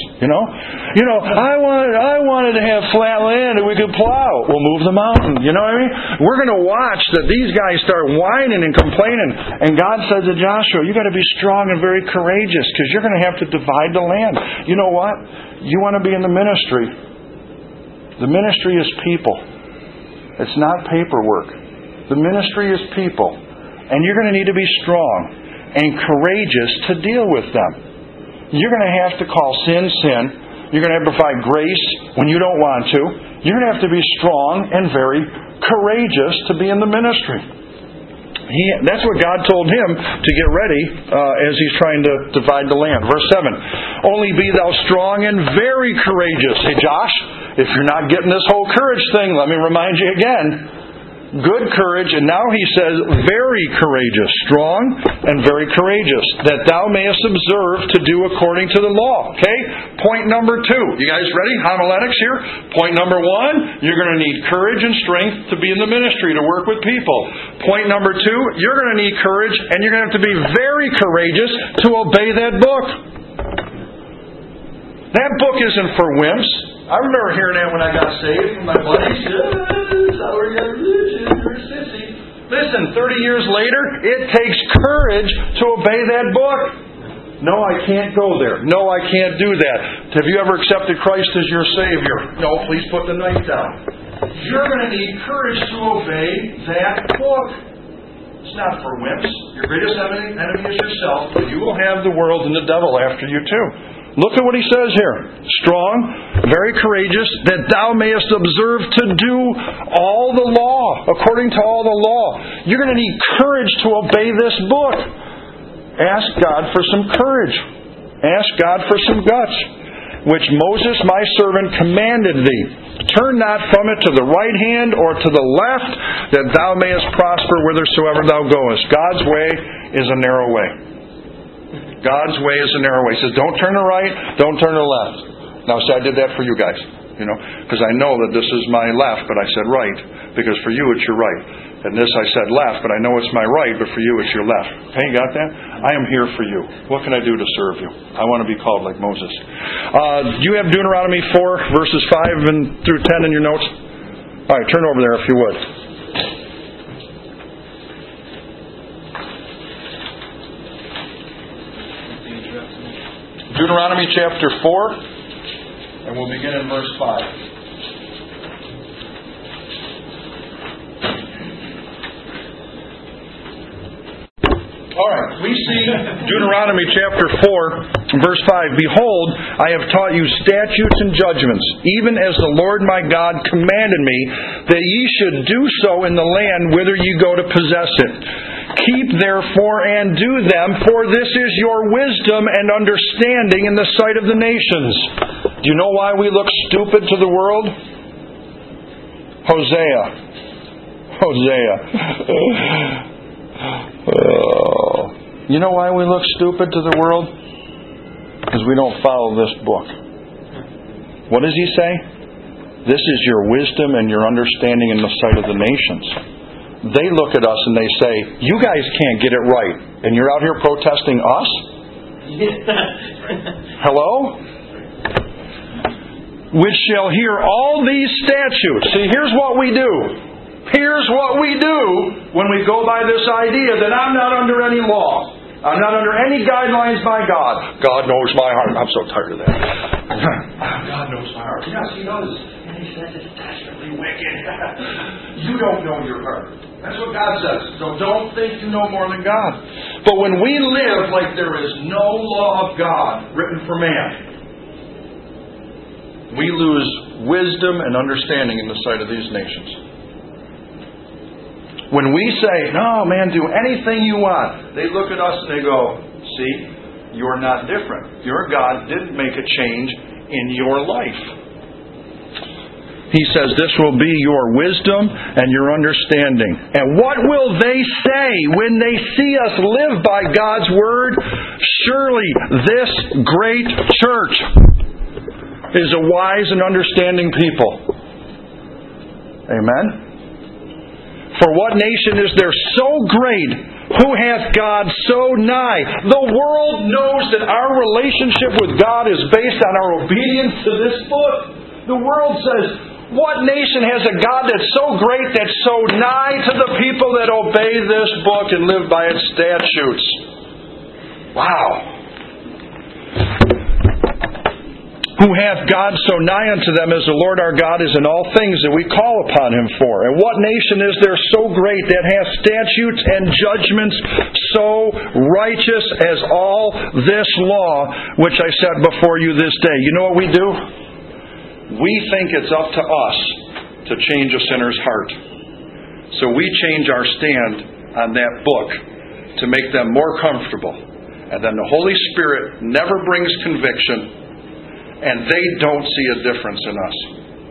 I wanted to have flat land and we could plow. We'll move the mountain. You know what I mean? We're going to watch that these guys start whining and complaining. And God said to Joshua, you got to be strong and very courageous because you're going to have to divide the land. You know what? You want to be in the ministry. The ministry is people. It's not paperwork. The ministry is people. And you're going to need to be strong and courageous to deal with them. You're going to have to call sin, sin. You're going to have to provide grace when you don't want to. You're going to have to be strong and very courageous to be in the ministry. That's what God told him to get ready as he's trying to divide the land. Verse 7, only be thou strong and very courageous. Hey, Josh, if you're not getting this whole courage thing, let me remind you again. Good courage, and now he says very courageous, strong and very courageous, that thou mayest observe to do according to the law. Okay? Point number 2. You guys ready? Homiletics here. Point number 1, you're going to need courage and strength to be in the ministry, to work with people. Point number 2, you're going to need courage, and you're going to have to be very courageous to obey that book. That book isn't for wimps. I remember hearing that when I got saved from my buddies. Listen, 30 years later, it takes courage to obey that book. No, I can't go there. No, I can't do that. Have you ever accepted Christ as your Savior? No, please put the knife down. You're going to need courage to obey that book. It's not for wimps. Your greatest enemy is yourself, but you will have the world and the devil after you too. Look at what he says here. Strong, very courageous, that thou mayest observe to do all the law, according to all the law. You're going to need courage to obey this book. Ask God for some courage. Ask God for some guts, which Moses my servant commanded thee. Turn not from it to the right hand or to the left, that thou mayest prosper whithersoever thou goest. God's way is a narrow way. God's way is a narrow way. He says, don't turn to the right, don't turn to the left. Now, see, I did that for you guys, because I know that this is my left, but I said right, because for you it's your right. And this I said left, but I know it's my right, but for you it's your left. Okay, you got that? I am here for you. What can I do to serve you? I want to be called like Moses. Do you have Deuteronomy 4, verses 5 through 10 in your notes? All right, turn over there if you would. Deuteronomy chapter 4, and we'll begin in verse 5. All right, we see Deuteronomy chapter 4, verse 5. Behold, I have taught you statutes and judgments, even as the Lord my God commanded me, that ye should do so in the land whither ye go to possess it. Keep therefore and do them, for this is your wisdom and understanding in the sight of the nations. Do you know why we look stupid to the world? Hosea. You know why we look stupid to the world? Because we don't follow this book. What does he say? This is your wisdom and your understanding in the sight of the nations. They look at us and they say, you guys can't get it right, and you're out here protesting us? Hello? Which shall hear all these statutes. See, here's what we do. Here's what we do when we go by this idea that I'm not under any law. I'm not under any guidelines by God. God knows my heart. I'm so tired of that. God knows my heart. Yes, He does. And He says it's desperately wicked. You don't know your heart. That's what God says. So don't think you know more than God. But when we live like there is no law of God written for man, we lose wisdom and understanding in the sight of these nations. When we say, no, man, do anything you want, they look at us and they go, see, you're not different. Your God didn't make a change in your life. He says this will be your wisdom and your understanding. And what will they say when they see us live by God's Word? Surely this great church is a wise and understanding people. Amen? For what nation is there so great, who hath God so nigh? The world knows that our relationship with God is based on our obedience to this book. The world says, what nation has a God that's so great, that's so nigh to the people that obey this book and live by its statutes? Wow. Who hath God so nigh unto them as the Lord our God is in all things that we call upon Him for? And what nation is there so great that hath statutes and judgments so righteous as all this law which I set before you this day? You know what we do? We think it's up to us to change a sinner's heart. So we change our stand on that book to make them more comfortable. And then the Holy Spirit never brings conviction, and they don't see a difference in us.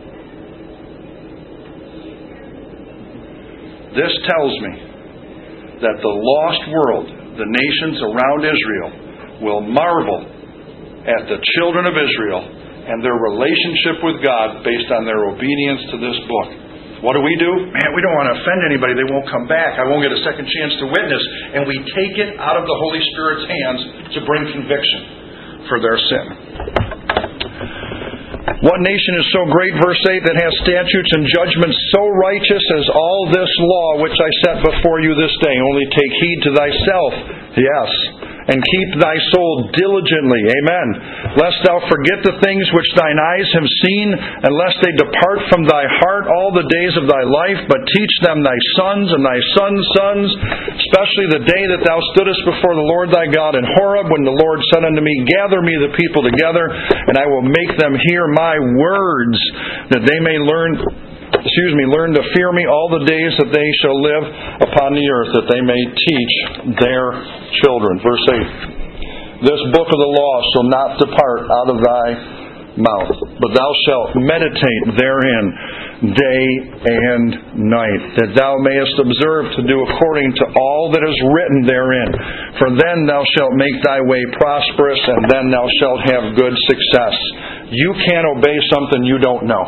This tells me that the lost world, the nations around Israel, will marvel at the children of Israel and their relationship with God based on their obedience to this book. What do? Man, we don't want to offend anybody. They won't come back. I won't get a second chance to witness. And we take it out of the Holy Spirit's hands to bring conviction for their sin. What nation is so great, verse 8, that has statutes and judgments so righteous as all this law which I set before you this day? Only take heed to thyself, yes, and keep thy soul diligently, amen, lest thou forget the things which thine eyes have seen, and lest they depart from thy heart all the days of thy life, but teach them thy sons and thy sons' sons, especially the day that thou stoodest before the Lord thy God in Horeb, when the Lord said unto me, gather me the people together, and I will make them hear my words, that they may learn to fear me all the days that they shall live upon the earth, that they may teach their children. Verse 8. This book of the law shall not depart out of thy mouth, but thou shalt meditate therein day and night, that thou mayest observe to do according to all that is written therein. For then thou shalt make thy way prosperous, and then thou shalt have good success. You can't obey something you don't know.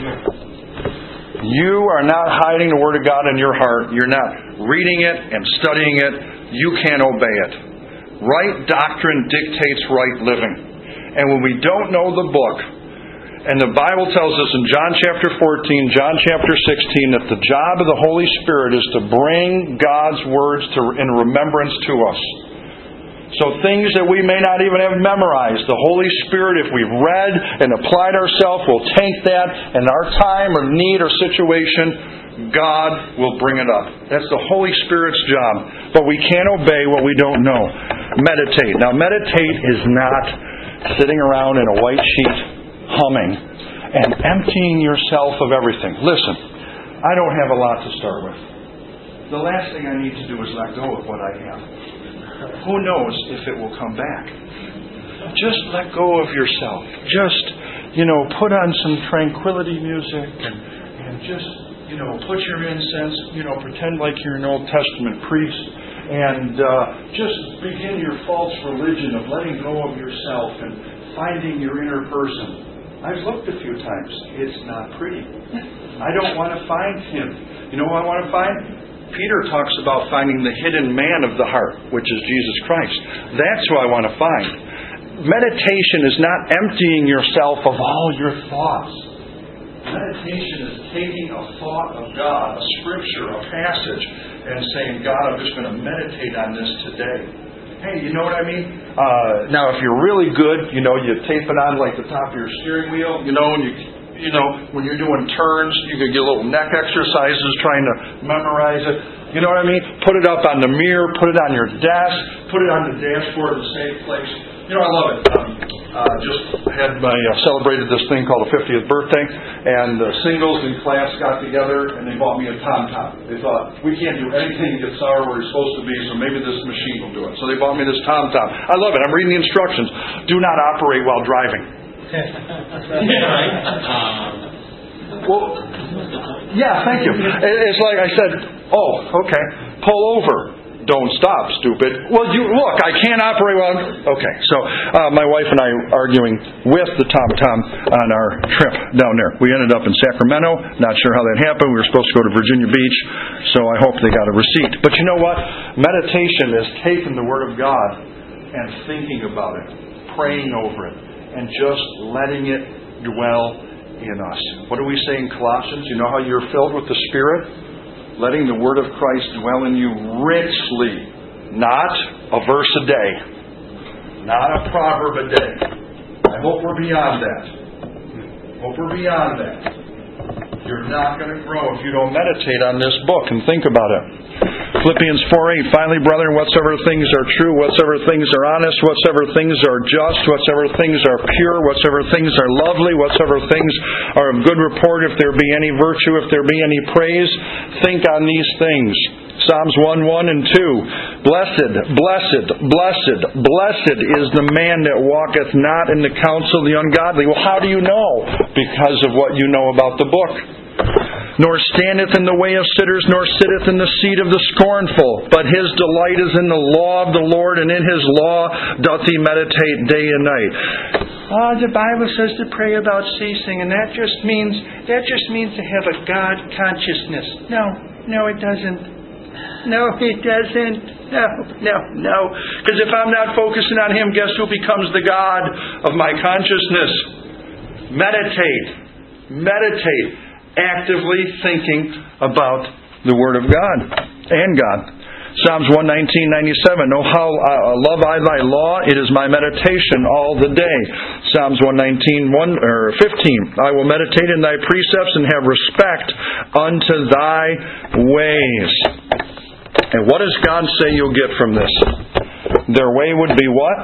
You are not hiding the Word of God in your heart. You're not reading it and studying it. You can't obey it. Right doctrine dictates right living. And when we don't know the book, and the Bible tells us in John chapter 14, John chapter 16, that the job of the Holy Spirit is to bring God's words in remembrance to us. So things that we may not even have memorized, the Holy Spirit, if we've read and applied ourselves, will take that in our time or need or situation, God will bring it up. That's the Holy Spirit's job. But we can't obey what we don't know. Meditate. Now, meditate is not sitting around in a white sheet humming and emptying yourself of everything. Listen, I don't have a lot to start with. The last thing I need to do is let go of what I have. Who knows if it will come back? Just let go of yourself. Just, put on some tranquility music and just, put your incense, pretend like you're an Old Testament priest and just begin your false religion of letting go of yourself and finding your inner person. I've looked a few times. It's not pretty. I don't want to find Him. You know who I want to find? Peter talks about finding the hidden man of the heart, which is Jesus Christ. That's who I want to find. Meditation is not emptying yourself of all your thoughts. Meditation is taking a thought of God, a scripture, a passage, and saying, God, I'm just going to meditate on this today. Hey, you know what I mean? Now, if you're really good, you tape it on like the top of your steering wheel, and when you're doing turns, you can get little neck exercises trying to memorize it. You know what I mean? Put it up on the mirror, put it on your desk, put it on the dashboard in a safe place. I love it. Celebrated this thing called the 50th birthday, and the singles in class got together and they bought me a TomTom. They thought, we can't do anything to get sour where you're supposed to be, so maybe this machine will do it. So they bought me this TomTom. I love it. I'm reading the instructions. Do not operate while driving. Well, yeah, thank you. It's like I said, okay, pull over. Don't stop, stupid. Well, look, I can't operate well. Okay, so my wife and I arguing with the TomTom on our trip down there. We ended up in Sacramento. Not sure how that happened. We were supposed to go to Virginia Beach, so I hope they got a receipt. But you know what? Meditation is taking the Word of God and thinking about it, praying over it, and just letting it dwell in us. What do we say in Colossians? You know how you're filled with the Spirit? Letting the Word of Christ dwell in you richly. Not a verse a day. Not a proverb a day. I hope we're beyond that. Hope we're beyond that. You're not going to grow if you don't meditate on this book and think about it. Philippians 4:8, finally, brethren, whatsoever things are true, whatsoever things are honest, whatsoever things are just, whatsoever things are pure, whatsoever things are lovely, whatsoever things are of good report, if there be any virtue, if there be any praise, think on these things. Psalms 1:1 and 2. Blessed, blessed, blessed, blessed is the man that walketh not in the counsel of the ungodly. Well, how do you know? Because of what you know about the book. Nor standeth in the way of sinners, nor sitteth in the seat of the scornful. But his delight is in the law of the Lord, and in his law doth he meditate day and night. The Bible says to pray about ceasing, and that just means to have a God consciousness. No, it doesn't. No, it doesn't. No. Because if I'm not focusing on Him, guess who becomes the God of my consciousness? Meditate. Actively thinking about the Word of God and God. Psalms 119:97. Oh, how love I thy law, it is my meditation all the day. Psalms 119:15. I will meditate in thy precepts and have respect unto thy ways. And what does God say you'll get from this? Their way would be what?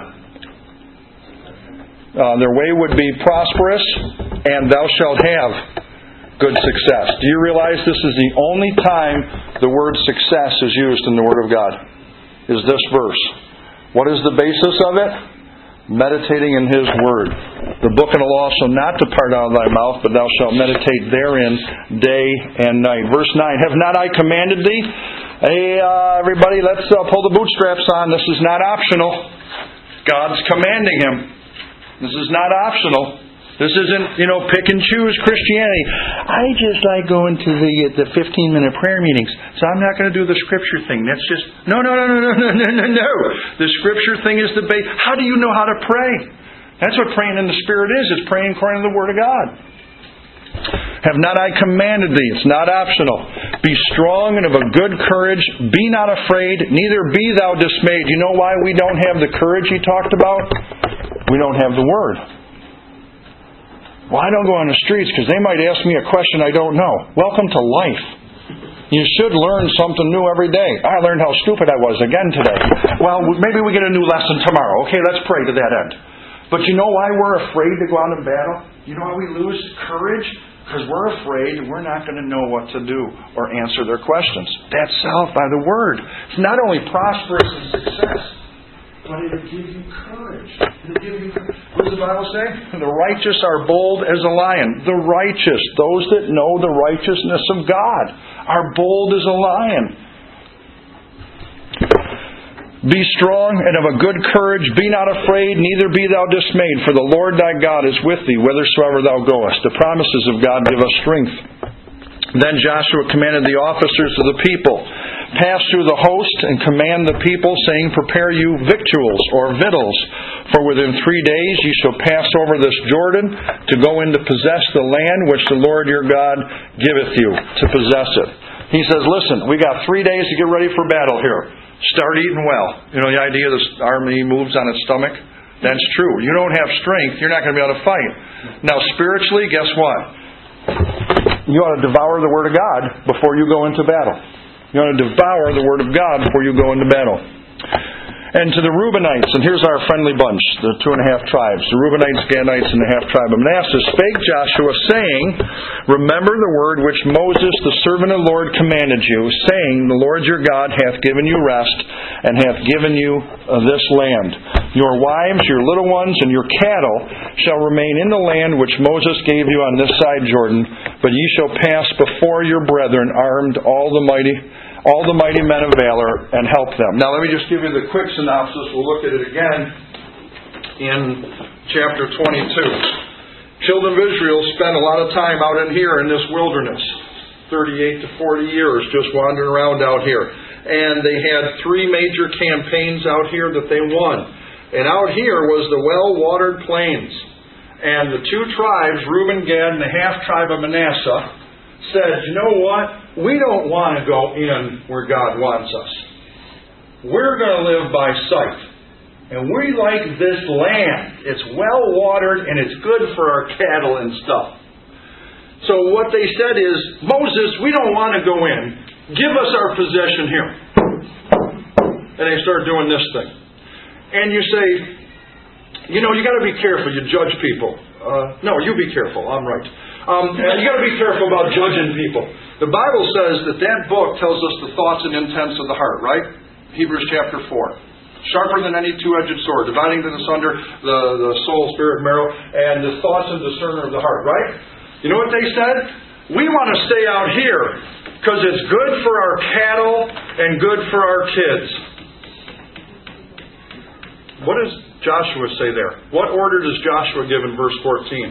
Their way would be prosperous, and thou shalt have good success. Do you realize this is the only time the word success is used in the Word of God? Is this verse. What is the basis of it? Meditating in His Word. The book of the law shall not depart out of thy mouth, but thou shalt meditate therein day and night. Verse 9, have not I commanded thee? Hey, everybody, let's pull the bootstraps on. This is not optional. God's commanding him. This is not optional. This isn't, pick and choose Christianity. I just like going to the 15-minute prayer meetings, so I'm not going to do the Scripture thing. That's just, no. The Scripture thing is the base. How do you know how to pray? That's what praying in the Spirit is. It's praying according to the Word of God. Have not I commanded thee? It's not optional. Be strong and of a good courage. Be not afraid, neither be thou dismayed. You know why we don't have the courage He talked about? We don't have the Word. Well, I don't go on the streets because they might ask me a question I don't know. Welcome to life. You should learn something new every day. I learned how stupid I was again today. Well, maybe we get a new lesson tomorrow. Okay, let's pray to that end. But you know why we're afraid to go out in battle? You know why we lose courage? Because we're afraid we're not going to know what to do or answer their questions. That's solved by the Word. It's not only prosperous and success, but it'll give you courage. What does the Bible say? The righteous are bold as a lion. The righteous, those that know the righteousness of God, are bold as a lion. Be strong and of a good courage. Be not afraid, neither be thou dismayed. For the Lord thy God is with thee, whithersoever thou goest. The promises of God give us strength. Then Joshua commanded the officers of the people, pass through the host and command the people, saying, prepare you victuals or victuals, for within 3 days ye shall pass over this Jordan to go in to possess the land which the Lord your God giveth you to possess it. He says, listen, we got 3 days to get ready for battle here. Start eating well. You know the idea the army moves on its stomach? That's true. You don't have strength, you're not going to be able to fight. Now spiritually, guess what? You ought to devour the Word of God before you go into battle. You ought to devour the Word of God before you go into battle. And to the Reubenites, and here's our friendly bunch, the 2.5 tribes, the Reubenites, Gadites, and the half tribe of Manasseh, spake Joshua, saying, remember the word which Moses, the servant of the Lord, commanded you, saying, the Lord your God hath given you rest, and hath given you this land. Your wives, your little ones, and your cattle shall remain in the land which Moses gave you on this side Jordan, but ye shall pass before your brethren armed all the mighty all the mighty men of valor, and help them. Now let me just give you the quick synopsis. We'll look at it again in chapter 22. Children of Israel spent a lot of time out in here in this wilderness, 38 to 40 years just wandering around out here. And they had 3 major campaigns out here that they won. And out here was the well-watered plains. And the 2 tribes, Reuben, Gad, and the half-tribe of Manasseh, said, you know what? We don't want to go in where God wants us. We're going to live by sight. And we like this land. It's well-watered and it's good for our cattle and stuff. So what they said is, Moses, we don't want to go in. Give us our possession here. And they start doing this thing. And you say, you know, you got to be careful. You judge people. No, you be careful. I'm right. You got to be careful about judging people. The Bible says that book tells us the thoughts and intents of the heart, right? Hebrews chapter 4. Sharper than any two-edged sword, dividing to asunder the soul, spirit, marrow, and the thoughts and discerner of the heart, right? You know what they said? We want to stay out here because it's good for our cattle and good for our kids. What does Joshua say there? What order does Joshua give in verse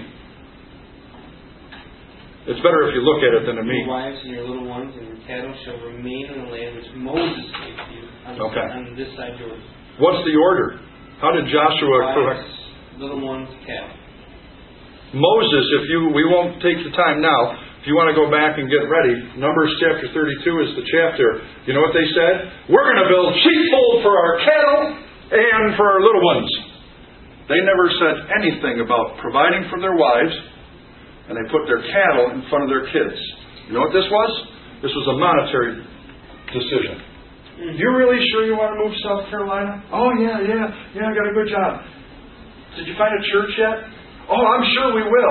14? It's better if you look at it than to me. Your wives and your little ones and your cattle shall remain in the land which Moses gave you on this side Jordan. What's the order? How did Joshua correct? Little ones, cattle. Moses, we won't take the time now. If you want to go back and get ready, Numbers chapter 32 is the chapter. You know what they said? We're going to build sheepfold for our cattle and for our little ones. They never said anything about providing for their wives, and they put their cattle in front of their kids. You know what this was? This was a monetary decision. You really sure you want to move to South Carolina? Oh, yeah, I got a good job. Did you find a church yet? Oh, I'm sure we will.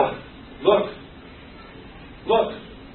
Look.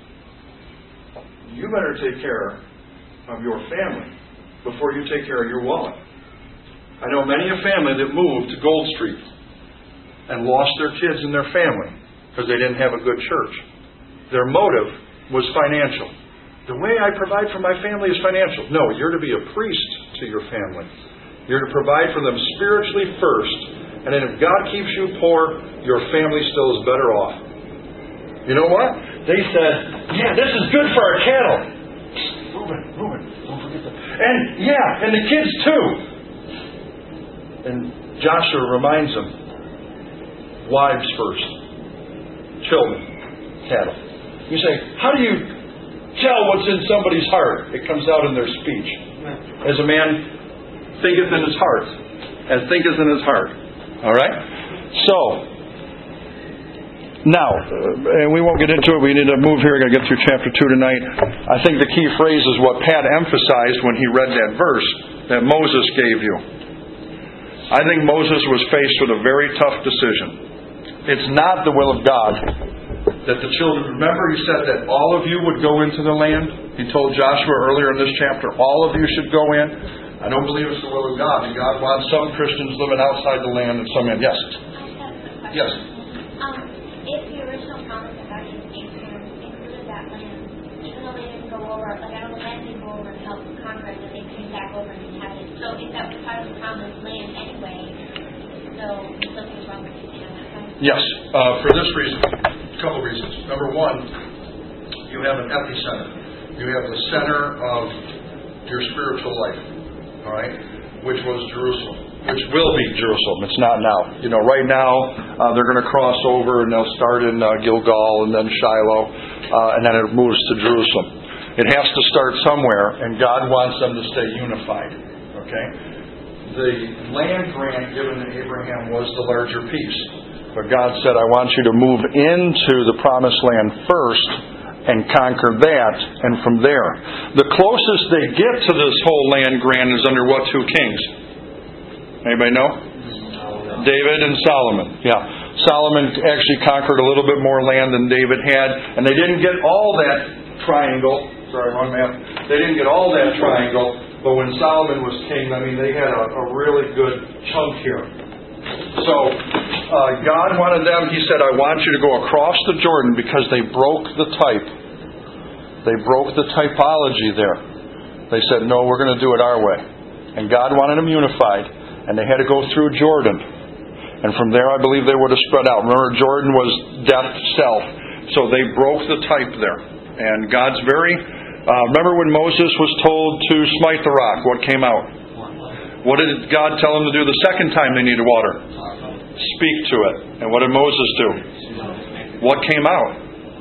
You better take care of your family before you take care of your wallet. I know many a family that moved to Gold Street and lost their kids and their family because they didn't have a good church. Their motive was financial. The way I provide for my family is financial. No, you're to be a priest to your family. You're to provide for them spiritually first. And then if God keeps you poor, your family still is better off. You know what? They said, yeah, this is good for our cattle. Reuben, don't forget that. And the kids too. And Joshua reminds them, wives first. Children, cattle. You say, how do you tell what's in somebody's heart? It comes out in their speech. As a man thinketh in his heart, as thinketh in his heart. All right? So, now, and we won't get into it. We need to move here. We're going to get through chapter 2 tonight. I think the key phrase is what Pat emphasized when he read that verse that Moses gave you. I think Moses was faced with a very tough decision. It's not the will of God that the children, remember he said that all of you would go into the land? He told Joshua earlier in this chapter, all of you should go in. I don't believe it's the will of God. And God wants some Christians living outside the land and some in. Yes? Yes. If the original promise that God gave Abraham included that land, even though they didn't go over, I don't know when they go over and help conquer it, that they came back over and had it. So if that was part of the promised land anyway, so something's wrong with it. Yes, for this reason. A couple of reasons. Number one, you have an epicenter. You have the center of your spiritual life, all right, which was Jerusalem, which will be Jerusalem. It's not now. You know, right now they're going to cross over and they'll start in Gilgal and then Shiloh, and then it moves to Jerusalem. It has to start somewhere, and God wants them to stay unified. Okay? The land grant given to Abraham was the larger piece. But God said, I want you to move into the promised land first and conquer that, and from there. The closest they get to this whole land grant is under what 2 kings? Anybody know? David and Solomon. Yeah. Solomon actually conquered a little bit more land than David had, and they didn't get all that triangle. Sorry, wrong map. They didn't get all that triangle, but when Solomon was king, they had a really good chunk here. So, God wanted them, He said, I want you to go across the Jordan because they broke the type. They broke the typology there. They said, no, we're going to do it our way. And God wanted them unified, and they had to go through Jordan. And from there, I believe they would have spread out. Remember, Jordan was death self, so they broke the type there. And God's very... remember when Moses was told to smite the rock, what came out? What did God tell him to do the second time they needed water? Speak to it. And what did Moses do? What came out?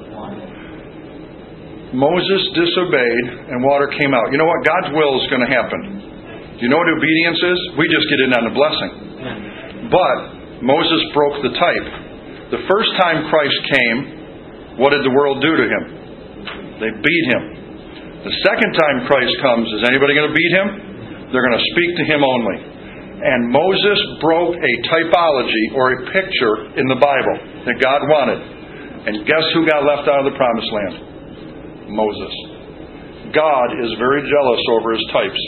Moses disobeyed and water came out. You know what? God's will is going to happen. Do you know what obedience is? We just get in on the blessing. But Moses broke the type. The first time Christ came, what did the world do to him? They beat him. The second time Christ comes, is anybody going to beat him? They're going to speak to him only. And Moses broke a typology or a picture in the Bible that God wanted. And guess who got left out of the promised land? Moses. God is very jealous over His types.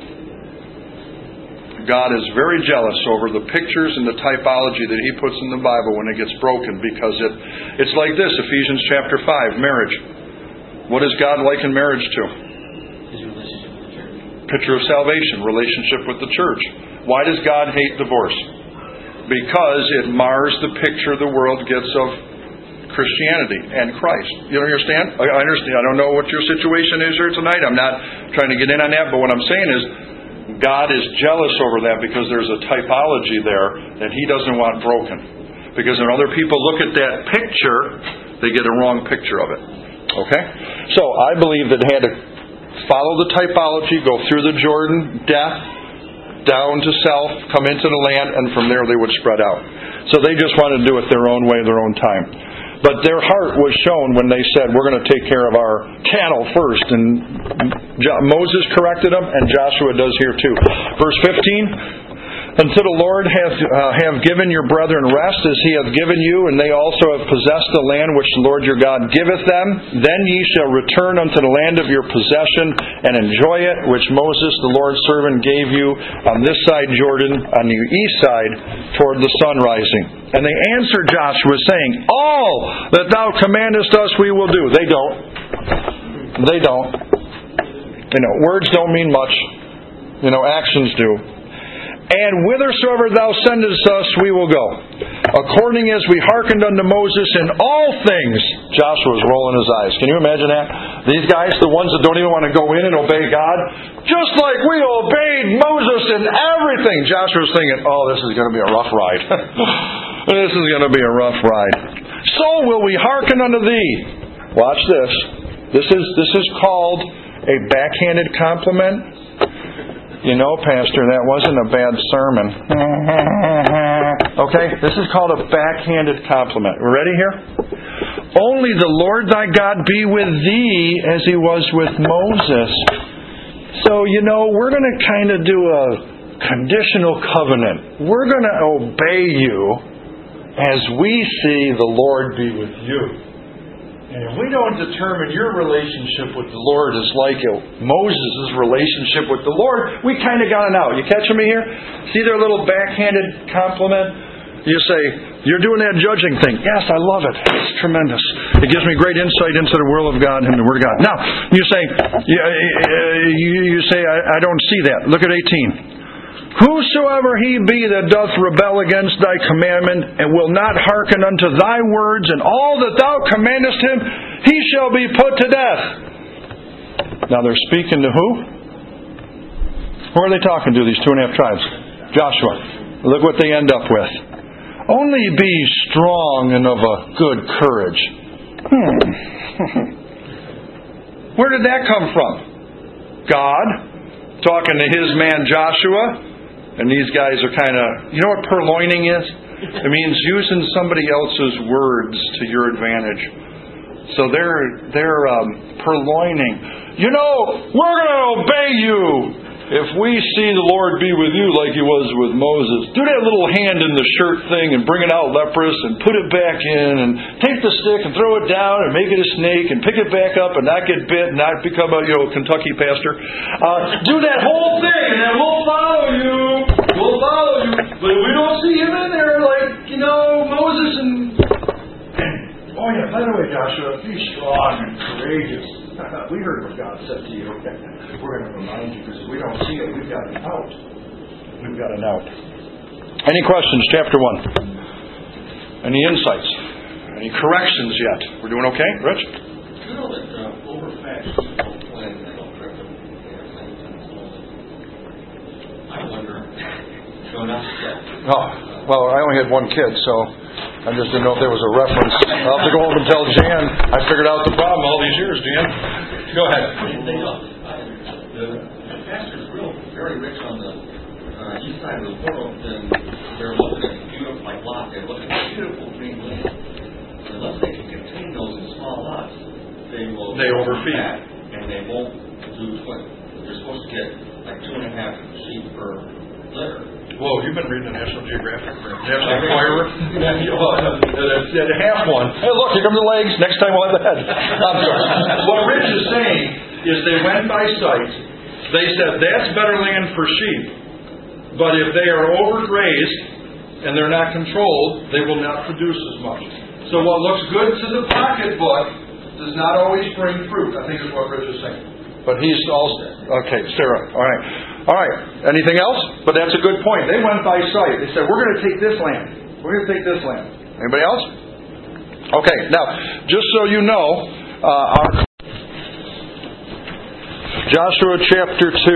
God is very jealous over the pictures and the typology that He puts in the Bible when it gets broken, because it's like this, Ephesians chapter 5, marriage. What does God liken marriage to? His relationship with the church. Picture of salvation, relationship with the church. Why does God hate divorce? Because it mars the picture the world gets of Christianity and Christ. You understand? I understand. I don't know what your situation is here tonight. I'm not trying to get in on that, but what I'm saying is God is jealous over that because there's a typology there that He doesn't want broken. Because when other people look at that picture, they get a wrong picture of it. Okay? So I believe that they had to follow the typology, go through the Jordan, death, down to self, come into the land, and from there they would spread out. So they just wanted to do it their own way, their own time. But their heart was shown when they said, we're going to take care of our cattle first. And Moses corrected them, and Joshua does here too. Verse 15, until the Lord have given your brethren rest as He hath given you, and they also have possessed the land which the Lord your God giveth them, then ye shall return unto the land of your possession, and enjoy it, which Moses the Lord's servant gave you on this side Jordan, on the east side, toward the sun rising. And they answered Joshua, saying, all that thou commandest us we will do. They don't. They don't. Words don't mean much. Actions do. And whithersoever thou sendest us, we will go. According as we hearkened unto Moses in all things. Joshua's rolling his eyes. Can you imagine that? These guys, the ones that don't even want to go in and obey God, just like we obeyed Moses in everything. Joshua's thinking, this is going to be a rough ride. This is going to be a rough ride. So will we hearken unto thee. Watch this. This is called a backhanded compliment. Pastor, that wasn't a bad sermon. Okay, this is called a backhanded compliment. We're ready here? Only the Lord thy God be with thee as He was with Moses. So, we're going to kind of do a conditional covenant. We're going to obey you as we see the Lord be with you. And if we don't determine your relationship with the Lord is like Moses' relationship with the Lord, we kind of got it out. You catching me here? See their little backhanded compliment? You say, you're doing that judging thing. Yes, I love it. It's tremendous. It gives me great insight into the will of God and the Word of God. Now, you say, I don't see that. Look at 18. Whosoever he be that doth rebel against thy commandment, and will not hearken unto thy words, and all that thou commandest him, he shall be put to death. Now they're speaking to who? Who are they talking to, these 2.5 tribes? Joshua. Look what they end up with. Only be strong and of a good courage. Where did that come from? God talking to His man Joshua. And these guys are kind of... You know what purloining is? It means using somebody else's words to your advantage. So they're purloining. We're going to obey you if we see the Lord be with you like He was with Moses. Do that little hand in the shirt thing and bring it out leprous and put it back in and take the stick and throw it down and make it a snake and pick it back up and not get bit and not become a Kentucky pastor. Do that whole thing and then we'll follow you. We'll follow you. But if we don't see Him in there like, Moses and... Oh yeah, by the way, Joshua, be strong and courageous. We heard what God said to you. We're going to remind you because we don't see it. We've got an out. We've got an out. Any questions? Chapter 1. Any insights? Any corrections yet? We're doing okay? Rich? You know that overfed people when they don't trip them, they have things in the I wonder. Well, I only had one kid, so I just didn't know if there was a reference. I'll have to go home and tell Jan. I figured out the problem all these years, Jan. Go ahead. The pastor's very rich on the east side of the world, and they're looking at beautiful, like Lot, they're looking at beautiful green land. Unless they can contain those in small lots, they overfeed. And they won't do what they're supposed to get, like 2.5 sheep per litter. Whoa, you've been reading the National Geographic? National Enquirer? That's half one. Hey, look, here come the legs. Next time we'll have the head. I'm sorry. What Rich is saying is they went by sight. They said, that's better land for sheep. But if they are overgrazed and they're not controlled, they will not produce as much. So what looks good to the pocketbook does not always bring fruit, I think is what Rich is saying. But he's also... Okay, Sarah. All right. Anything else? But that's a good point. They went by sight. They said, we're going to take this land. We're going to take this land. Anybody else? Okay, now, just so you know, Joshua chapter 2.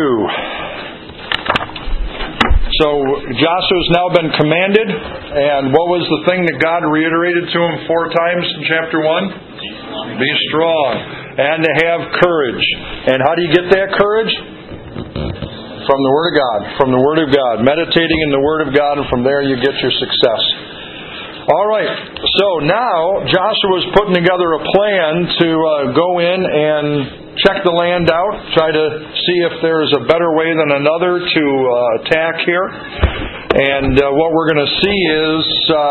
So Joshua's now been commanded, and what was the thing that God reiterated to him 4 times in chapter 1? Be strong, and to have courage. And how do you get that courage? From the Word of God. From the Word of God. Meditating in the Word of God, and from there you get your success. All right, so now Joshua's putting together a plan to go in and check the land out, try to see if there's a better way than another to attack here. And what we're going to see is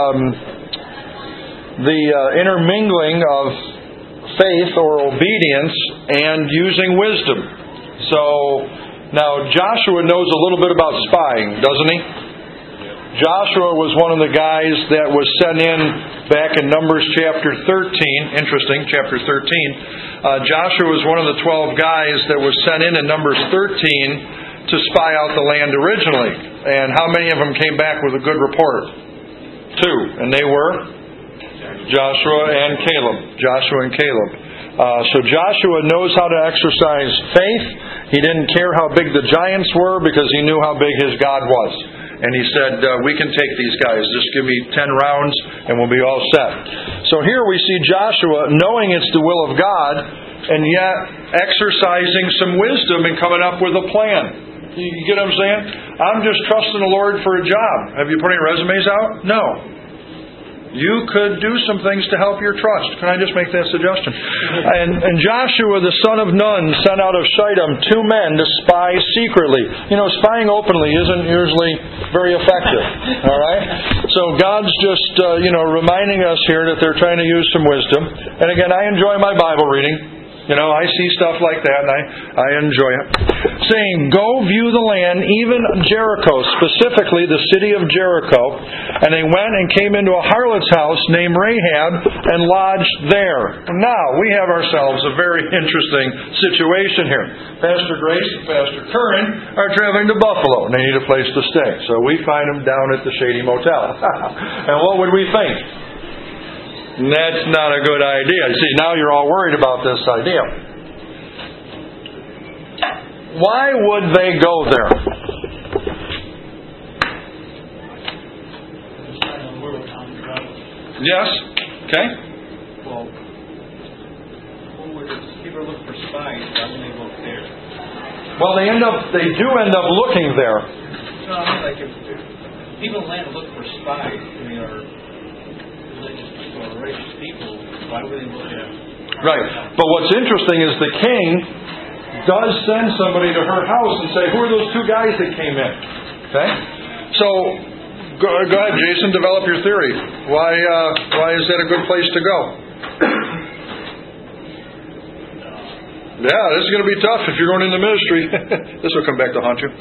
the intermingling of faith or obedience and using wisdom. So now Joshua knows a little bit about spying, doesn't he? Joshua was one of the guys that was sent in back in Numbers chapter 13. Interesting, chapter 13. Joshua was one of the 12 guys that was sent in Numbers 13 to spy out the land originally. And how many of them came back with a good report? 2. And they were Joshua and Caleb. Joshua and Caleb. So Joshua knows how to exercise faith. He didn't care how big the giants were because he knew how big his God was. And he said, we can take these guys. Just give me 10 rounds and we'll be all set. So here we see Joshua knowing it's the will of God and yet exercising some wisdom and coming up with a plan. You get what I'm saying? I'm just trusting the Lord for a job. Have you put any resumes out? No. You could do some things to help your trust. Can I just make that suggestion? And Joshua, the son of Nun, sent out of Shittim 2 men to spy secretly. You know, spying openly isn't usually very effective. All right? So God's just, reminding us here that they're trying to use some wisdom. And again, I enjoy my Bible reading. You know, I see stuff like that, and I enjoy it. Saying, go view the land, even Jericho, specifically the city of Jericho. And they went and came into a harlot's house named Rahab and lodged there. Now, we have ourselves a very interesting situation here. Pastor Grace and Pastor Curran are traveling to Buffalo, and they need a place to stay. So we find them down at the Shady Motel. And what would we think? That's not a good idea. See, now you're all worried about this idea. Why would they go there? Yes. Okay. Well, people look for spies. Why would they look there? Well, they do end up looking there. No, I mean, like if people land look for spies, are religious people or righteous people, why would they look at them? Right. But what's interesting is the king does send somebody to her house and say, who are those 2 guys that came in? Okay? So, go ahead, Jason, develop your theory. Why is that a good place to go? Yeah, this is going to be tough if you're going in the ministry. This will come back to haunt you.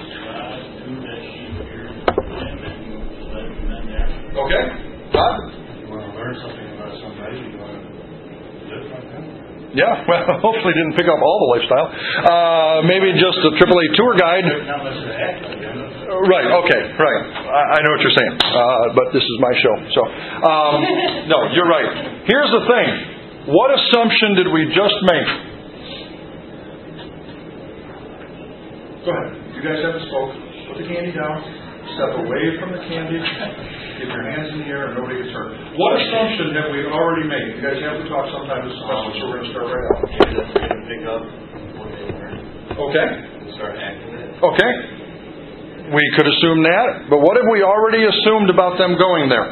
Okay. Todd? You want to learn something about somebody, you want to live like them? Yeah, well, hopefully didn't pick up all the lifestyle. Maybe just a AAA tour guide. Not much of an accent, Right, okay, right. I know what you're saying. But this is my show. So, no, you're right. Here's the thing. What assumption did we just make? Go ahead. You guys haven't spoken. Put the candy down. Step away from the candy. Keep your hands in the air and nobody gets hurt. What assumption have we already made? You guys have to talk sometime this semester, so we're going to start right out. Maybe that's going to pick up what they learn Okay. and start acting it. Okay. We could assume that, but what have we already assumed about them going there?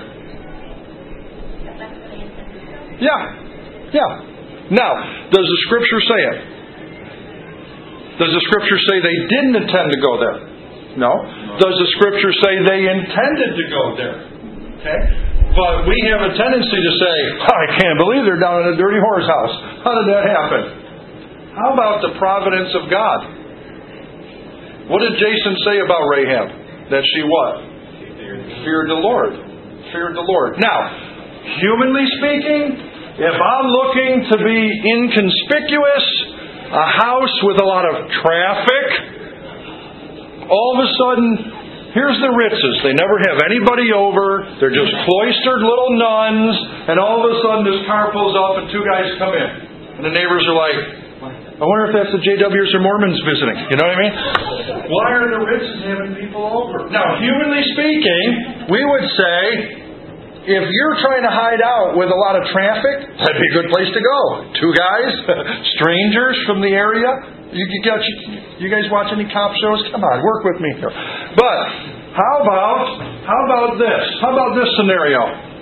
Yeah. Now, does the Scripture say it? Does the Scripture say they didn't intend to go there? No. Does the Scripture say they intended to go there? Okay. But we have a tendency to say, I can't believe they're down in a dirty whore's house. How did that happen? How about the providence of God? What did Jason say about Rahab? That she what? Feared the Lord. Feared the Lord. Now, humanly speaking, if I'm looking to be inconspicuous, a house with a lot of traffic, all of a sudden, here's the Ritzes. They never have anybody over. They're just cloistered little nuns. And all of a sudden, this car pulls up and two guys come in. And the neighbors are like, I wonder if that's the JWs or Mormons visiting. You know what I mean? Why are the Ritzes having people over? Now, humanly speaking, we would say, if you're trying to hide out with a lot of traffic, that'd be a good place to go. Two guys, strangers from the area. You guys watch any cop shows? Come on, work with me here. But how about this? How about this scenario?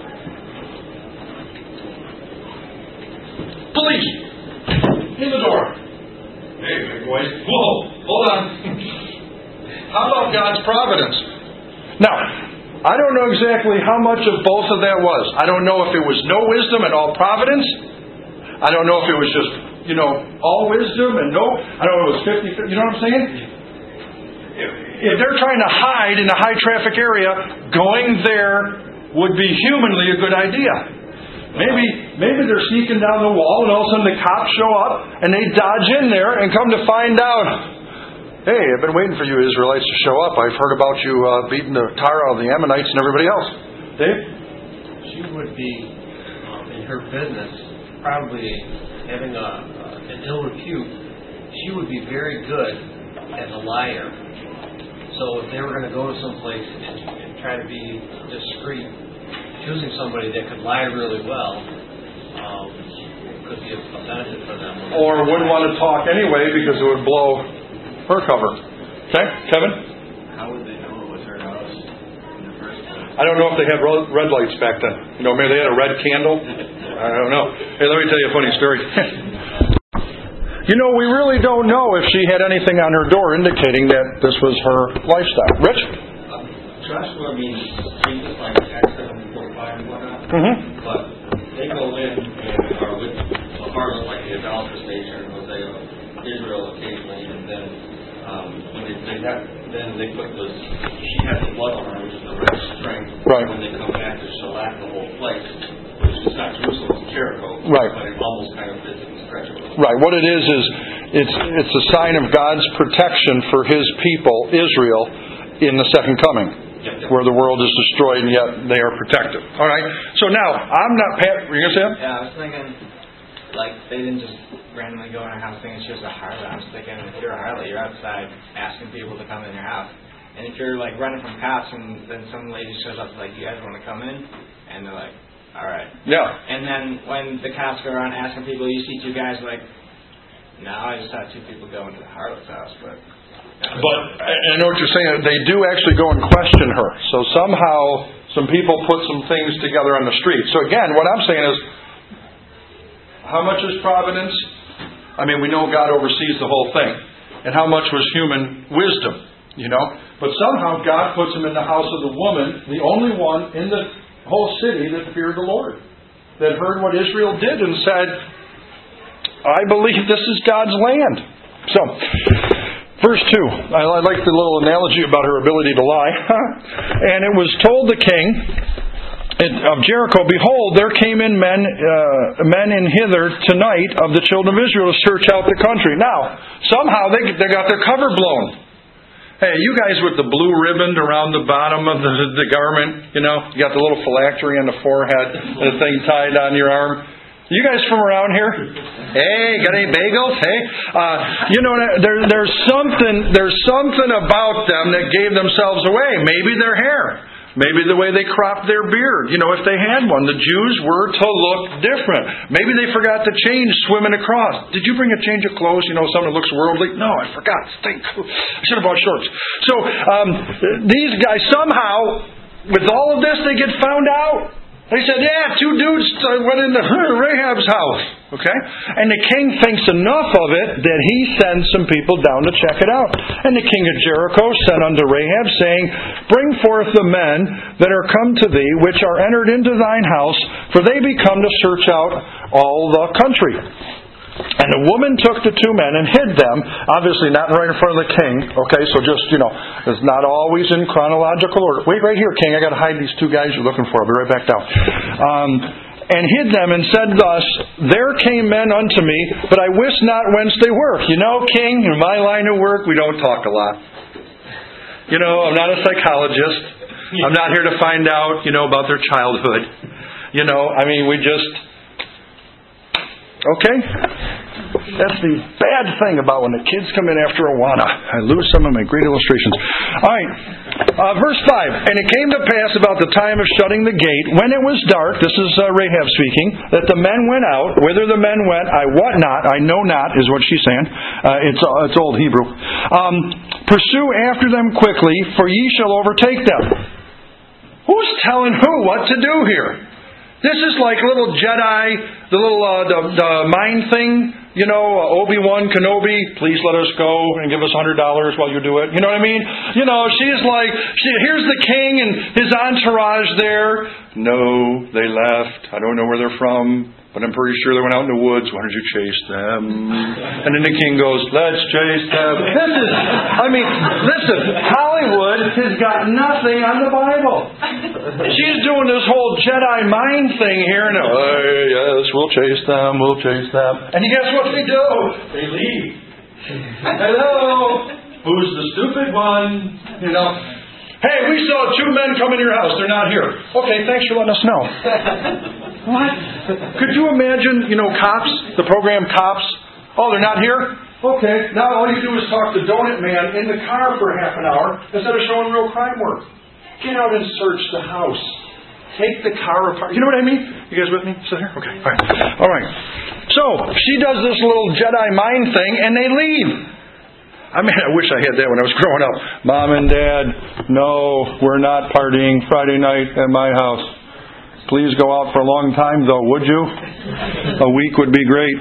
Police in the door. Hey, big boys. Whoa, hold on. How about God's providence? Now, I don't know exactly how much of both of that was. I don't know if it was no wisdom and all providence. I don't know if it was just, all wisdom and no. I don't know if it was 50-50. You know what I'm saying? If they're trying to hide in a high traffic area, going there would be humanly a good idea. Maybe they're sneaking down the wall and all of a sudden the cops show up and they dodge in there and come to find out, hey, I've been waiting for you Israelites to show up. I've heard about you beating the tar out of the Ammonites and everybody else. Dave? She would be, in her business, probably having an ill repute. She would be very good as a liar. So if they were going to go to some place and try to be discreet, choosing somebody that could lie really well could be a benefit for them. Or wouldn't want to talk anyway because it would blow her cover. Okay, Kevin? How would they know it was her house in the first place? I don't know if they had red lights back then. Maybe they had a red candle. I don't know. Hey, let me tell you a funny story. We really don't know if she had anything on her door indicating that this was her lifestyle. Rich? Joshua means Jesus like Acts 7:45 and whatnot. Mm-hmm. But they go in and are with a harlot like the idolatrous nation, Hosea, Israel occasionally, and then when they put this, she has the blood on her, which is the red string. Right. When they come back to shellac the whole place, which is not Jerusalem, it's Jericho. Right. But it almost kind of fits in the stretch of it. Right. What it is it's a sign of God's protection for His people, Israel, in the second coming. Where the world is destroyed and yet they are protected. All right. So now, I'm not... Were you going to say that? Yeah, I was thinking, they didn't just randomly go in her house thinking she was a harlot. I was thinking, if you're a harlot, you're outside asking people to come in your house. And if you're, running from cops and then some lady shows up, you guys want to come in? And they're like, all right. Yeah. And then when the cops go around asking people, you see two guys no, I just saw two people go into the harlot's house, but I know what you're saying. They do actually go and question her. So somehow some people put some things together on the street. So again, what I'm saying is, how much is providence? We know God oversees the whole thing. And how much was human wisdom? But somehow God puts him in the house of the woman, the only one in the whole city that feared the Lord. That heard what Israel did and said, I believe this is God's land. So, verse 2. I like the little analogy about her ability to lie. And it was told the king, of Jericho, behold, there came in men in hither tonight of the children of Israel to search out the country. Now, somehow they got their cover blown. Hey, you guys with the blue ribbon around the bottom of the garment, you got the little phylactery on the forehead and the thing tied on your arm. You guys from around here? Hey, got any bagels? Hey, there's something about them that gave themselves away. Maybe their hair. Maybe the way they cropped their beard. If they had one. The Jews were to look different. Maybe they forgot to change swimming across. Did you bring a change of clothes? Something that looks worldly? No, I forgot. Stink. I should have bought shorts. So, these guys somehow, with all of this, they get found out. They said, yeah, 2 dudes went into Rahab's house. Okay? And the king thinks enough of it that he sends some people down to check it out. And the king of Jericho sent unto Rahab, saying, bring forth the men that are come to thee, which are entered into thine house, for they be come to search out all the country. And the woman took the 2 men and hid them, obviously not right in front of the king. Okay, so just, it's not always in chronological order. Wait right here, king, I got to hide these 2 guys you're looking for. I'll be right back down. And hid them and said thus, there came men unto me, but I wist not whence they were. King, in my line of work, we don't talk a lot. I'm not a psychologist. I'm not here to find out, about their childhood. We just... Okay? That's the bad thing about when the kids come in after Awana. I lose some of my great illustrations. All right. Verse 5. And it came to pass about the time of shutting the gate, when it was dark, this is Rahab speaking, that the men went out. Whither the men went, I wot not, I know not, is what she's saying. It's old Hebrew. Pursue after them quickly, for ye shall overtake them. Who's telling who what to do here? This is like little Jedi, the little the mind thing, Obi-Wan Kenobi, please let us go and give us $100 while you do it. You know what I mean? She's like, here's the king and his entourage there. No, they left. I don't know where they're from, but I'm pretty sure they went out in the woods. Why don't you chase them? And then the king goes, let's chase them. Listen, Hollywood has got nothing on the Bible. She's doing this whole Jedi mind thing here. And, yes, we'll chase them. And guess what they do? They leave. Hello? Who's the stupid one? Hey, we saw 2 men come in your house. They're not here. Okay, thanks for letting us know. What? Could you imagine, Cops, the program Cops? Oh, they're not here? Okay, now all you do is talk to Donut Man in the car for half an hour instead of showing real crime work. Get out and search the house. Take the car apart. You know what I mean? You guys with me? Sit here? Okay, all right. So, she does this little Jedi mind thing and they leave. I wish I had that when I was growing up. Mom and Dad, no, we're not partying Friday night at my house. Please go out for a long time, though, would you? A week would be great.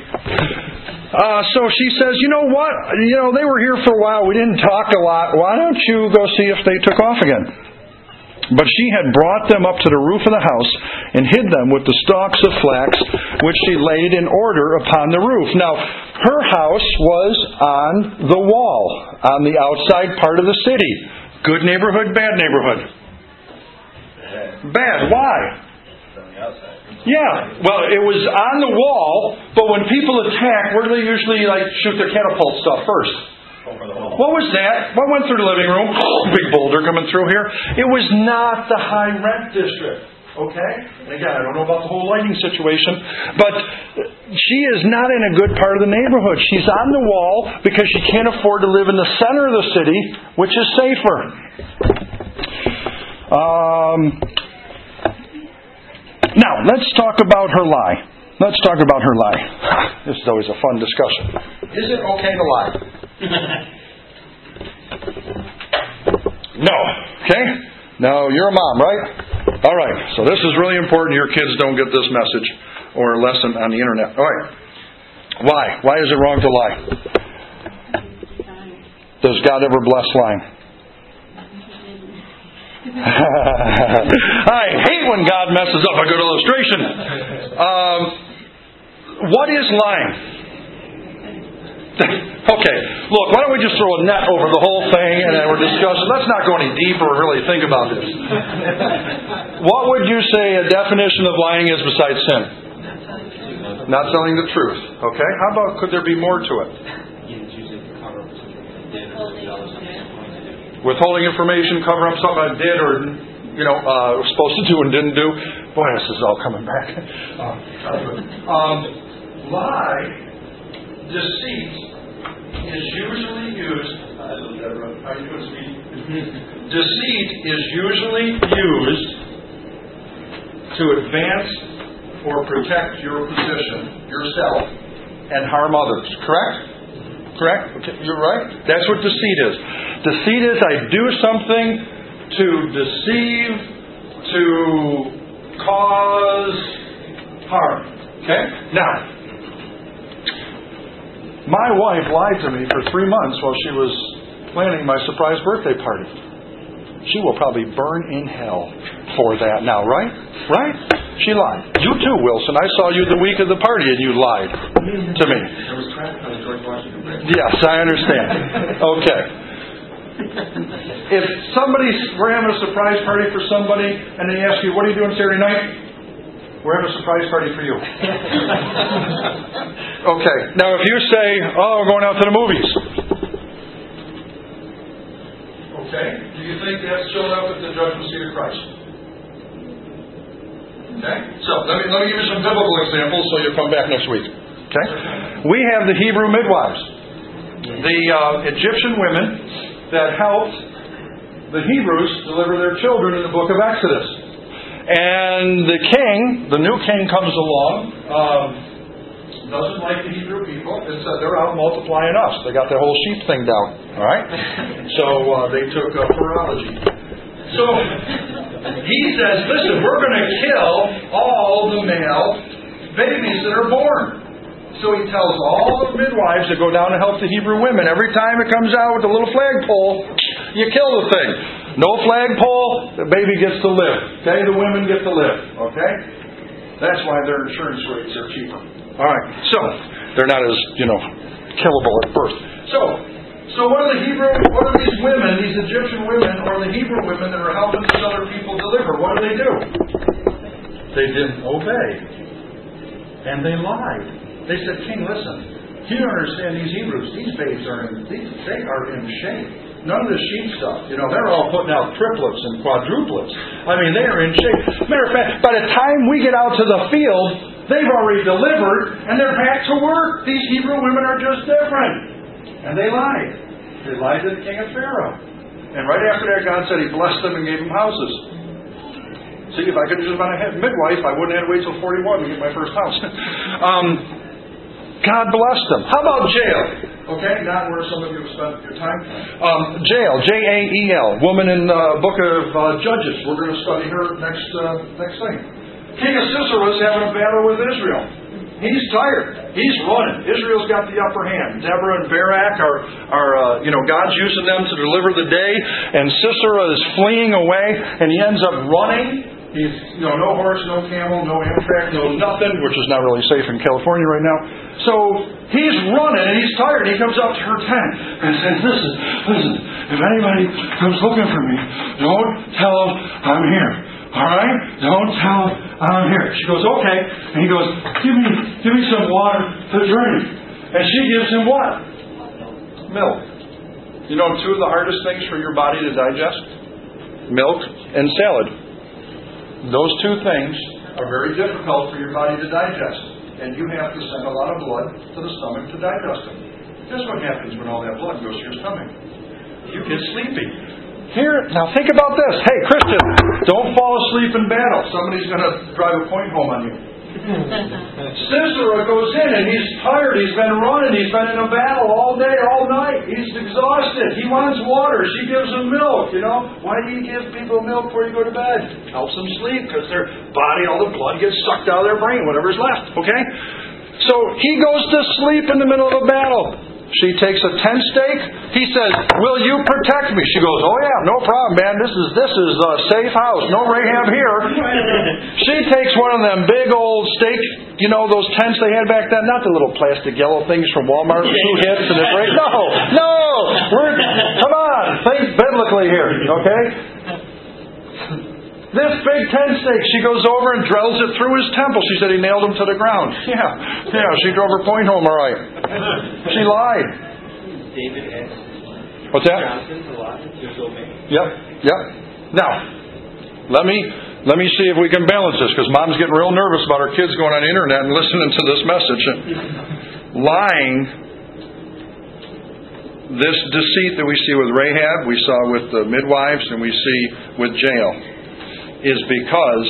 So she says, you know what? They were here for a while. We didn't talk a lot. Why don't you go see if they took off again? But she had brought them up to the roof of the house and hid them with the stalks of flax, which she laid in order upon the roof. Now, her house was on the wall, on the outside part of the city. Good neighborhood, bad neighborhood? Bad. Why? Yeah, well, it was on the wall, but when people attack, where do they usually shoot their catapult stuff first? What was that? What went through the living room? Big boulder coming through here. It was not the high rent district. Okay? And again, I don't know about the whole lighting situation, but she is not in a good part of the neighborhood. She's on the wall because she can't afford to live in the center of the city, which is safer. Now, let's talk about her lie. This is always a fun discussion. Is it okay to lie? No. Okay? Now, you're a mom, right? All right. So this is really important. Your kids don't get this message or lesson on the internet. All right. Why? Why is it wrong to lie? Does God ever bless lying? I hate when God messes up a good illustration. What is lying? Okay, look, why don't we just throw a net over the whole thing and then we're discussing. Let's not go any deeper or really think about this. What would you say a definition of lying is besides sin? Not telling the truth. Okay, how about could there be more to it? Withholding information, cover up something I did or was supposed to do and didn't do. Boy, this is all coming back. Lie, deceit, is usually used. How you doing, sweetie? Deceit is usually used to advance or protect your position, yourself, and harm others. Correct? Correct? Okay, you're right. That's what deceit is. Deceit is I do something to deceive, to cause harm. Okay? Now, my wife lied to me for 3 months while she was planning my surprise birthday party. She will probably burn in hell for that now, right? Right? She lied. You too, Wilson. I saw you the week of the party and you lied to me. There was traffic on the George Washington Bridge. Yes, I understand. Okay. If we're having a surprise party for somebody and they ask you, what are you doing Saturday night? We're having a surprise party for you. Okay. Now, if you say, we're going out to the movies. Okay. Do you think that's showing up at the judgment seat of Christ? Okay. So, let me give you some biblical examples so you'll come back next week. Okay. We have the Hebrew midwives. The Egyptian women that helped the Hebrews deliver their children in the book of Exodus. And the new king comes along, doesn't like the Hebrew people, and said they're out multiplying us. They got their whole sheep thing down. All right? So they took phrenology. So he says, listen, we're going to kill all the male babies that are born. So he tells all the midwives to go down and help the Hebrew women. Every time it comes out with a little flagpole, you kill the thing. No flagpole, the baby gets to live. Okay, the women get to live. Okay? That's why their insurance rates are cheaper. Alright, so they're not as, killable at birth. So what are these women, these Egyptian women, or the Hebrew women that are helping these other people deliver? What do? They didn't obey. And they lied. They said, King, listen, you don't understand these Hebrews. These babes are in shape. None of the sheep stuff. They're all putting out triplets and quadruplets. I mean, they are in shape. Matter of fact, by the time we get out to the field, they've already delivered and they're back to work. These Hebrew women are just different. And they lied. They lied to the king of Pharaoh. And right after that, God said He blessed them and gave them houses. See, if I could have just been a midwife, I wouldn't have to wait till 41 to get my first house. God blessed them. How about jail? Okay, not where some of you have spent your time. Jael, Jael, woman in the book of Judges. We're going to study her next thing. King of Sisera is having a battle with Israel. He's tired. He's running. Israel's got the upper hand. Deborah and Barak are God's using them to deliver the day, and Sisera is fleeing away, and he ends up running. He's, no horse, no camel, no Amtrak, no nothing, which is not really safe in California right now. So he's running and he's tired. He comes up to her tent and says, listen, if anybody comes looking for me, don't tell them I'm here. All right? Don't tell them I'm here. She goes, okay. And he goes, give me some water to drink. And she gives him what? Milk. Two of the hardest things for your body to digest? Milk and salad. Those two things are very difficult for your body to digest. And you have to send a lot of blood to the stomach to digest them. Guess what happens when all that blood goes to your stomach? You get sleepy. Now think about this. Hey, Christian, don't fall asleep in battle. Somebody's going to drive a point home on you. Sisera goes in and he's tired. He's been running. He's been in a battle all day, all night. He's exhausted. He wants water. She gives him milk. Why do you give people milk before you go to bed? Helps them sleep because their body, all the blood gets sucked out of their brain, whatever's left. Okay? So he goes to sleep in the middle of a battle. She She takes a tent stake. He says, "Will you protect me?" She goes, "Oh yeah, no problem, man. This is a safe house. No Rahab here." She takes one of them big old stake, those tents they had back then, not the little plastic yellow things from Walmart, 2 hits and it's right. No. Come on, think biblically here, okay? This big tent stake, she goes over and drills it through his temple. She said he nailed him to the ground. Yeah, she drove her point home all right. She lied. David asked What's that? Johnson to lie to disobey. Yep. Now, let me see if we can balance this, because Mom's getting real nervous about her kids going on the internet and listening to this message. Lying, this deceit that we see with Rahab, we saw with the midwives, and we see with Jael, is because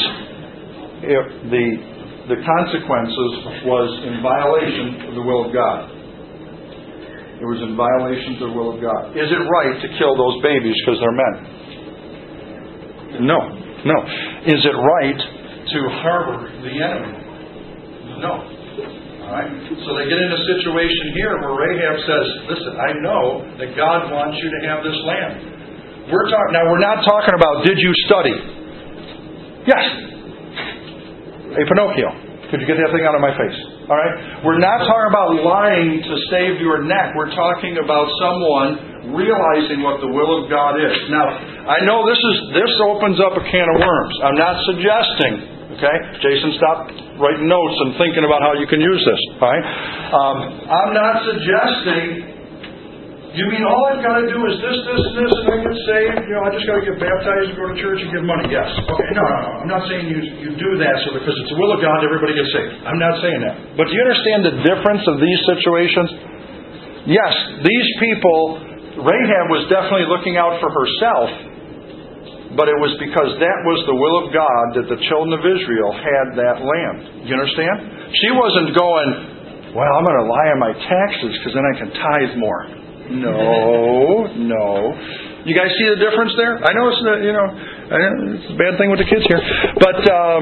the consequences was in violation of the will of God. It was in violation of the will of God. Is it right to kill those babies because they're men? No. Is it right to harbor the enemy? No. All right. So they get in a situation here where Rahab says, "Listen, I know that God wants you to have this land." We're not talking about, did you study? Yes. Hey, Pinocchio, could you get that thing out of my face? All right? We're not talking about lying to save your neck. We're talking about someone realizing what the will of God is. Now, I know this opens up a can of worms. I'm not suggesting, okay? Jason, stop writing notes and thinking about how you can use this. All right? I'm not suggesting, you mean all I've got to do is this, and I get saved? I just got to get baptized and go to church and give money. Yes. Okay, no. I'm not saying you do that so because it's the will of God everybody gets saved. I'm not saying that. But do you understand the difference of these situations? Yes, these people, Rahab was definitely looking out for herself, but it was because that was the will of God that the children of Israel had that land. You understand? She wasn't going, well, I'm going to lie on my taxes because then I can tithe more. No. You guys see the difference there? I know it's a bad thing with the kids here, but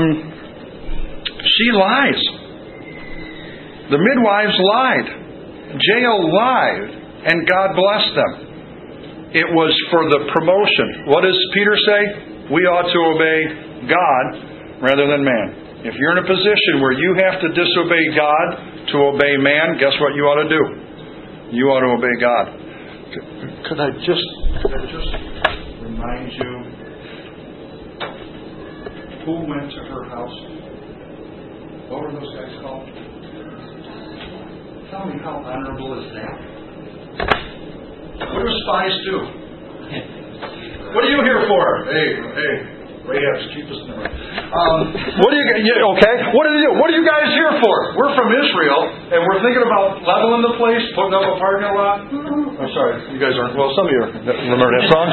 she lies. The midwives lied. Jael lied, and God blessed them. It was for the promotion. What does Peter say? We ought to obey God rather than man. If you're in a position where you have to disobey God to obey man, guess what you ought to do? You ought to obey God. Could I just remind you who went to her house? What were those guys called? Tell me, how honorable is that? What do spies do? What are you here for? Hey. Rahab's cheapest in the room. Okay? What do they do? What are you guys here for? We're from Israel, and we're thinking about leveling the place, putting up a parking lot. I'm sorry, you guys aren't. Well, some of you remember that song.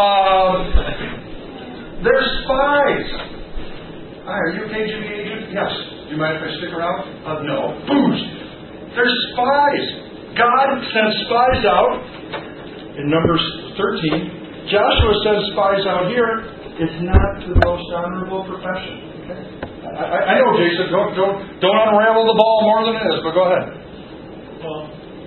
They're spies. Hi, are you a KGB agent? Yes. Do you mind if I stick around? No. Booze. They're spies. God sent spies out in Numbers 13. Joshua sends spies out here. It's not the most honorable profession. Okay? I know, Jason. Don't unravel the ball more than it is. But go ahead. Well,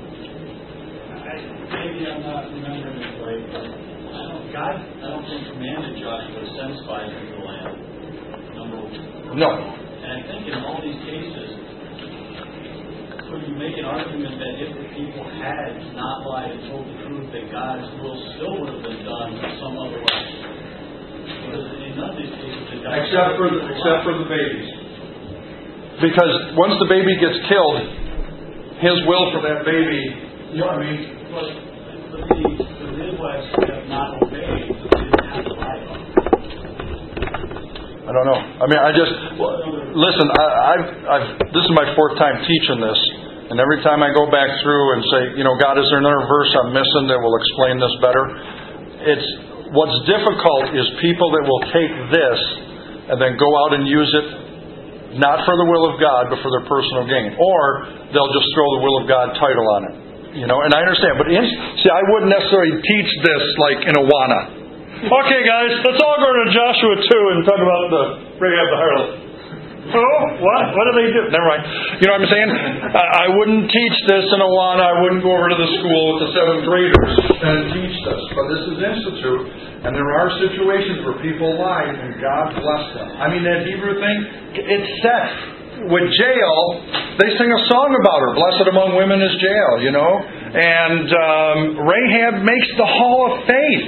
maybe I'm not remembering it right, but I don't think commanded Joshua to send spies into the land. Number one. No. And I think in all these cases, could you make an argument that if the people had not lied and told the truth, that God's will still would have been done some other way? In none of these cases, except for the babies. Because once the baby gets killed, his will for that baby, you know what I mean? But the midwives have not obeyed, so they didn't have to lie about it. I don't know. I mean, listen, this is my 4th time teaching this, and every time I go back through and say, God, is there another verse I'm missing that will explain this better? What's difficult is people that will take this and then go out and use it not for the will of God, but for their personal gain. Or they'll just throw the will of God title on it. And I understand. But I wouldn't necessarily teach this like in Awana. Okay, guys, let's all go to Joshua 2 and talk about the Rahab the harlot. Oh, what? What do they do? Never mind. You know what I'm saying? I wouldn't teach this in Awana. I wouldn't go over to the school with the 7th graders and teach this. But this is Institute, and there are situations where people lie, and God bless them. I mean, that Hebrew thing, it's set. With Jael, they sing a song about her. Blessed among women is Jael, you know. And Rahab makes the hall of faith.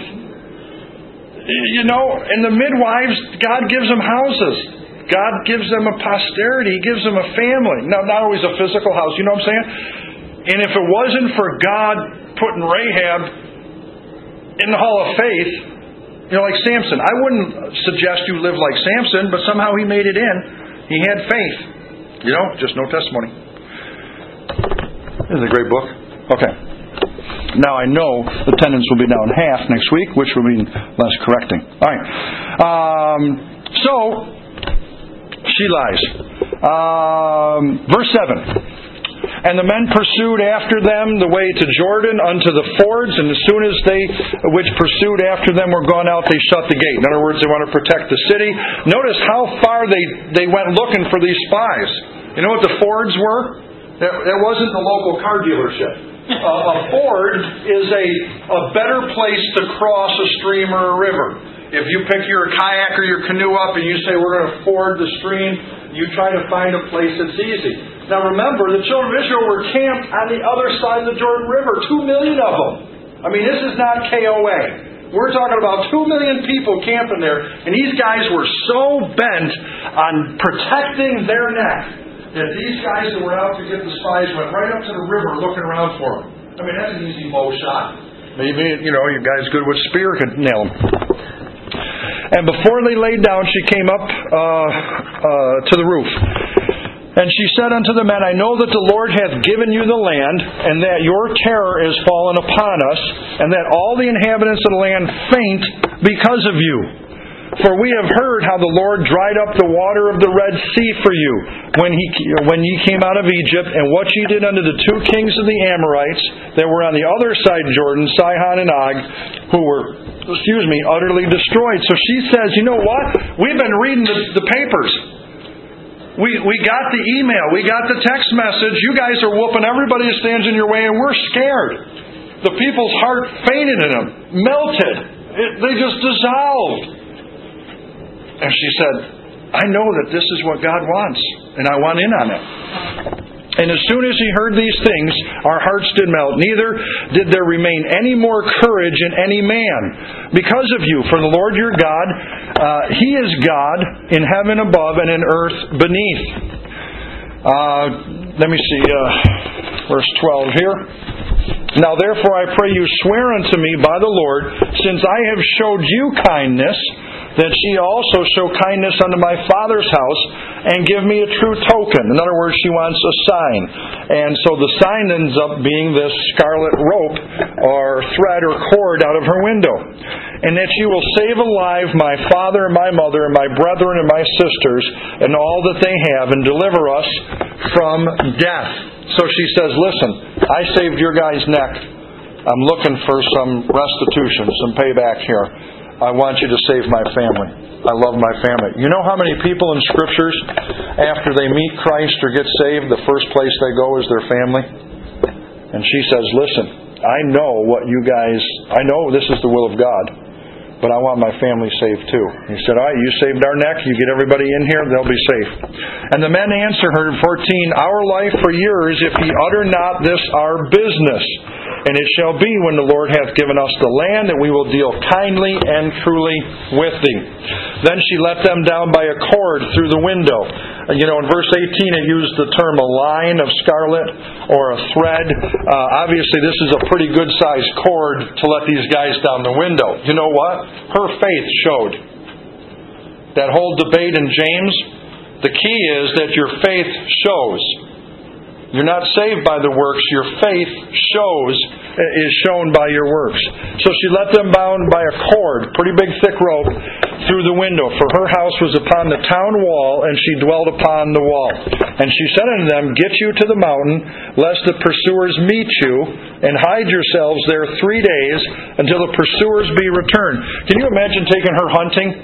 You know, and the midwives, God gives them houses. God gives them a posterity. He gives them a family. Now, not always a physical house, you know what I'm saying? And if it wasn't for God putting Rahab in the hall of faith, you know, like Samson, I wouldn't suggest you live like Samson, but somehow he made it in. He had faith. You know, just no testimony. This is a great book. Okay. Now I know the attendance will be down half next week, which will mean less correcting. All right. So, she lies. Verse 7. And the men pursued after them the way to Jordan unto the fords, and as soon as they which pursued after them were gone out, they shut the gate. In other words, they want to protect the city. Notice how far they went looking for these spies. You know what the fords were? That wasn't the local car dealership. A ford is a better place to cross a stream or a river. If you pick your kayak or your canoe up and you say, we're going to ford the stream, you try to find a place that's easy. Now remember, the children of Israel were camped on the other side of the Jordan River. 2 million of them. I mean, this is not KOA. We're talking about 2 million people camping there. And these guys were so bent on protecting their neck that these guys that were out to get the spies went right up to the river looking around for them. I mean, that's an easy bow shot. Maybe, you know, you guys good with spear could nail them. And before they laid down, she came up to the roof. And she said unto the men, I know that the Lord hath given you the land, and that your terror is fallen upon us, and that all the inhabitants of the land faint because of you. For we have heard how the Lord dried up the water of the Red Sea for you, when ye came out of Egypt, and what ye did unto the 2 kings of the Amorites that were on the other side of Jordan, Sihon and Og, who were, utterly destroyed. So she says, you know what? We've been reading the papers. We got the email. We got the text message. You guys are whooping everybody that stands in your way, and we're scared. The people's heart fainted in them, melted. They just dissolved. And she said, I know that this is what God wants, and I want in on it. And as soon as he heard these things, our hearts did melt. Neither did there remain any more courage in any man because of you. For the Lord your God, He is God in heaven above and in earth beneath. Let me see, verse 12 here. Now therefore I pray you swear unto me by the Lord, since I have showed you kindness, that she also show kindness unto my father's house, and give me a true token. In other words, she wants a sign. And so the sign ends up being this scarlet rope, or thread, or cord out of her window. And that she will save alive my father and my mother, and my brethren and my sisters, and all that they have, and deliver us from death. So she says, listen, I saved your guy's neck. I'm looking for some restitution, some payback here. I want you to save my family. I love my family. You know how many people in Scriptures, after they meet Christ or get saved, the first place they go is their family? And she says, listen, I know this is the will of God, but I want my family saved too. He said, all right, you saved our neck, you get everybody in here, they'll be safe. And the men answer her in 14, our life for yours, if ye utter not this our business. And it shall be, when the Lord hath given us the land, that we will deal kindly and truly with thee. Then she let them down by a cord through the window. You know, in verse 18 it used the term a line of scarlet or a thread. Obviously this is a pretty good sized cord to let these guys down the window. You know what? Her faith showed. That whole debate in James, the key is that your faith shows. You're not saved by the works. Your faith is shown by your works. So she let them bound by a cord, pretty big thick rope, through the window. For her house was upon the town wall, and she dwelt upon the wall. And she said unto them, get you to the mountain, lest the pursuers meet you, and hide yourselves there 3 days, until the pursuers be returned. Can you imagine taking her hunting?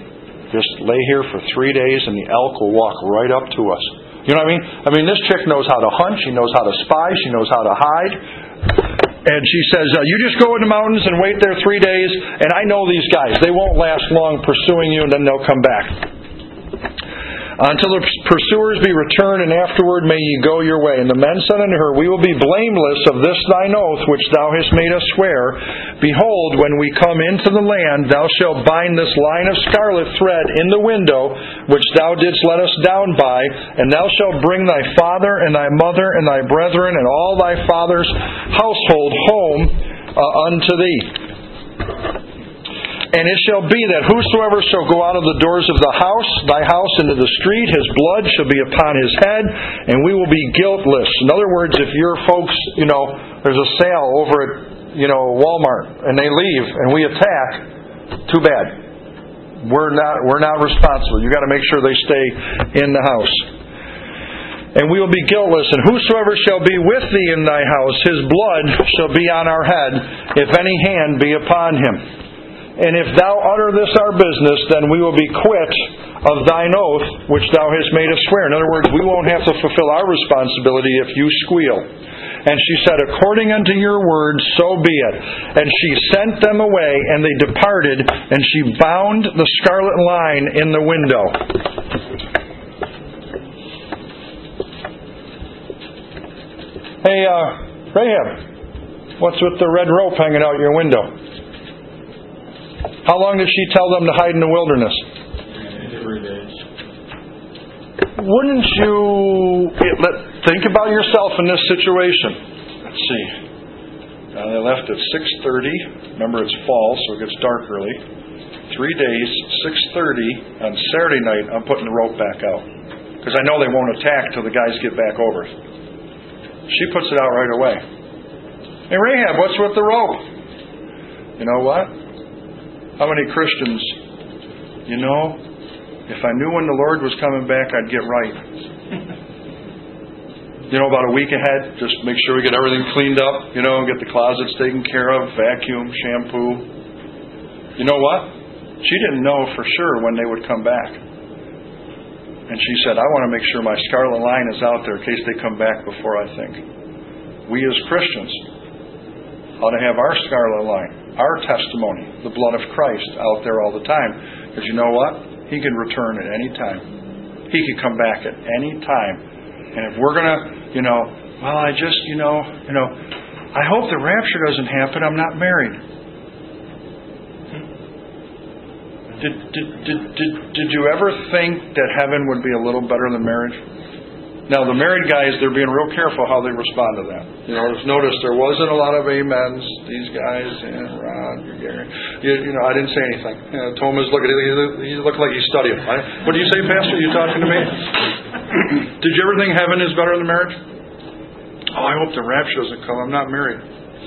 Just lay here for 3 days and the elk will walk right up to us. You know what I mean? I mean, this chick knows how to hunt. She knows how to spy. She knows how to hide. And she says, you just go in the mountains and wait there 3 days, and I know these guys. They won't last long pursuing you, and then they'll come back. Until the pursuers be returned, and afterward may ye go your way. And the men said unto her, we will be blameless of this thine oath, which thou hast made us swear. Behold, when we come into the land, thou shalt bind this line of scarlet thread in the window, which thou didst let us down by, and thou shalt bring thy father and thy mother and thy brethren and all thy father's household home unto thee. And it shall be that whosoever shall go out of the doors of thy house into the street, his blood shall be upon his head, and we will be guiltless. In other words, if your folks, there's a sale over at, Walmart, and they leave, and we attack, too bad. We're not responsible. You got to make sure they stay in the house. And we will be guiltless, and whosoever shall be with thee in thy house, his blood shall be on our head, if any hand be upon him. And if thou utter this our business, then we will be quit of thine oath, which thou hast made us swear. In other words, we won't have to fulfill our responsibility if you squeal. And she said, according unto your word, so be it. And she sent them away, and they departed, and she bound the scarlet line in the window. Hey, Rahab, what's with the red rope hanging out your window? How long did she tell them to hide in the wilderness? 3 days. Wouldn't you think about yourself in this situation? Let's see. They left at 6:30. Remember, it's fall, so it gets dark early. 3 days, 6:30 on Saturday night. I'm putting the rope back out because I know they won't attack till the guys get back over. She puts it out right away. Hey, Rahab, what's with the rope? You know what? How many Christians, if I knew when the Lord was coming back, I'd get right. About a week ahead, just make sure we get everything cleaned up, get the closets taken care of, vacuum, shampoo. You know what? She didn't know for sure when they would come back. And she said, I want to make sure my scarlet line is out there in case they come back before I think. We as Christians ought to have our scarlet line, our testimony, the blood of Christ out there all the time. Because you know what? He can return at any time. He can come back at any time. And if we're going to, I just, I hope the rapture doesn't happen. I'm not married. Did you ever think that heaven would be a little better than marriage? Now, the married guys, they're being real careful how they respond to that. Notice there wasn't a lot of amens. These guys, Ron, you're Gary. I didn't say anything. Thomas, look at it. He looked like he's studying. What do you say, Pastor? Are you talking to me? Did you ever think heaven is better than marriage? Oh, I hope the rapture doesn't come. I'm not married.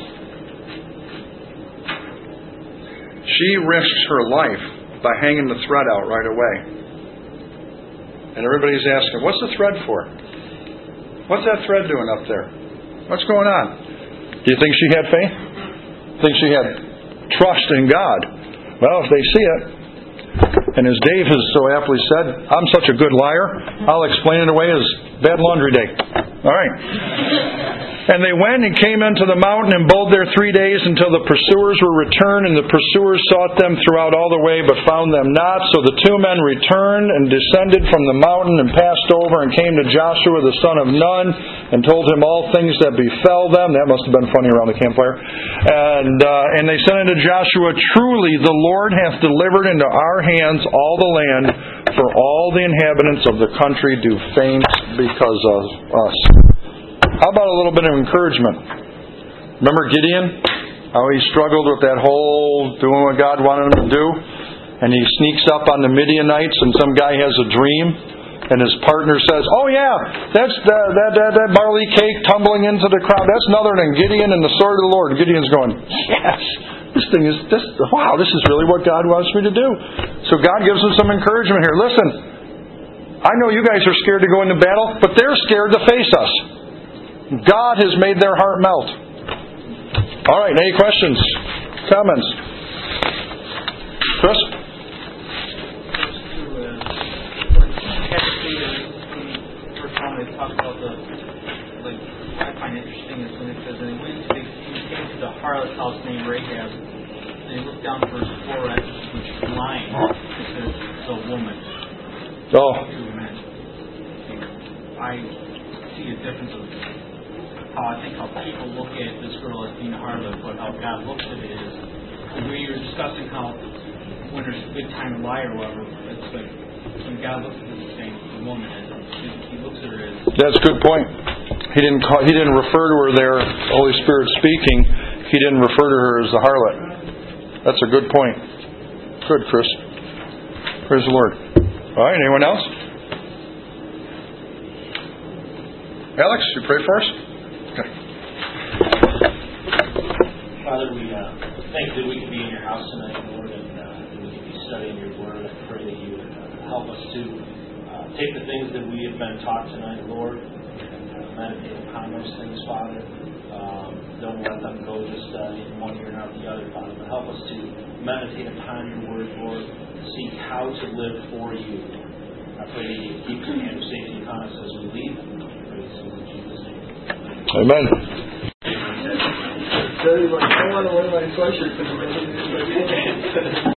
She risks her life by hanging the thread out right away. And everybody's asking, what's the thread for? What's that thread doing up there? What's going on? Do you think she had faith? Think she had trust in God? Well, if they see it, and as Dave has so aptly said, I'm such a good liar, I'll explain it away as bad laundry day. All right. And they went and came into the mountain and abode there 3 days until the pursuers were returned, and the pursuers sought them throughout all the way, but found them not. So the 2 men returned and descended from the mountain and passed over and came to Joshua the son of Nun and told him all things that befell them. That must have been funny around the campfire. And they said unto Joshua, truly the Lord hath delivered into our hands all the land, for all the inhabitants of the country do faint because of us. How about a little bit of encouragement? Remember Gideon? How he struggled with that whole doing what God wanted him to do? And he sneaks up on the Midianites and some guy has a dream and his partner says, oh yeah, that's that barley cake tumbling into the crowd. That's none other than Gideon and the sword of the Lord. Gideon's going, yes, this is really what God wants me to do. So God gives him some encouragement here. Listen, I know you guys are scared to go into battle, but they're scared to face us. God has made their heart melt. All right, any questions? Comments? Chris? like I find interesting is when it says, and he came to the harlot's house named Rahab, and he looked down verse 4 at which is lying. It says the woman. Oh. Two men. I see a difference of how I think how people look at this girl as being a harlot, but how God looks at it is, and we were discussing how when there's a big time to lie or whatever, it's like when God looks at it the same the woman as he looks at her as. That's a good point. He didn't refer to her there, Holy Spirit speaking. He didn't refer to her as the harlot. That's a good point. Good, Chris. Praise the Lord. All right, anyone else? Alex, you pray for us? Okay. Father, we thank you that we can be in your house tonight, Lord, and we can be studying your word. I pray that you would help us to take the things that we have been taught tonight, Lord, and meditate upon those things, Father. Don't let them go just in one ear and out the other, Father, but help us to meditate upon your word, Lord, seek how to live for you. I pray that you keep your hand of safety upon us as we leave. Praise you in Jesus' name. Amen. So he's like, I want to wear my sweatshirt.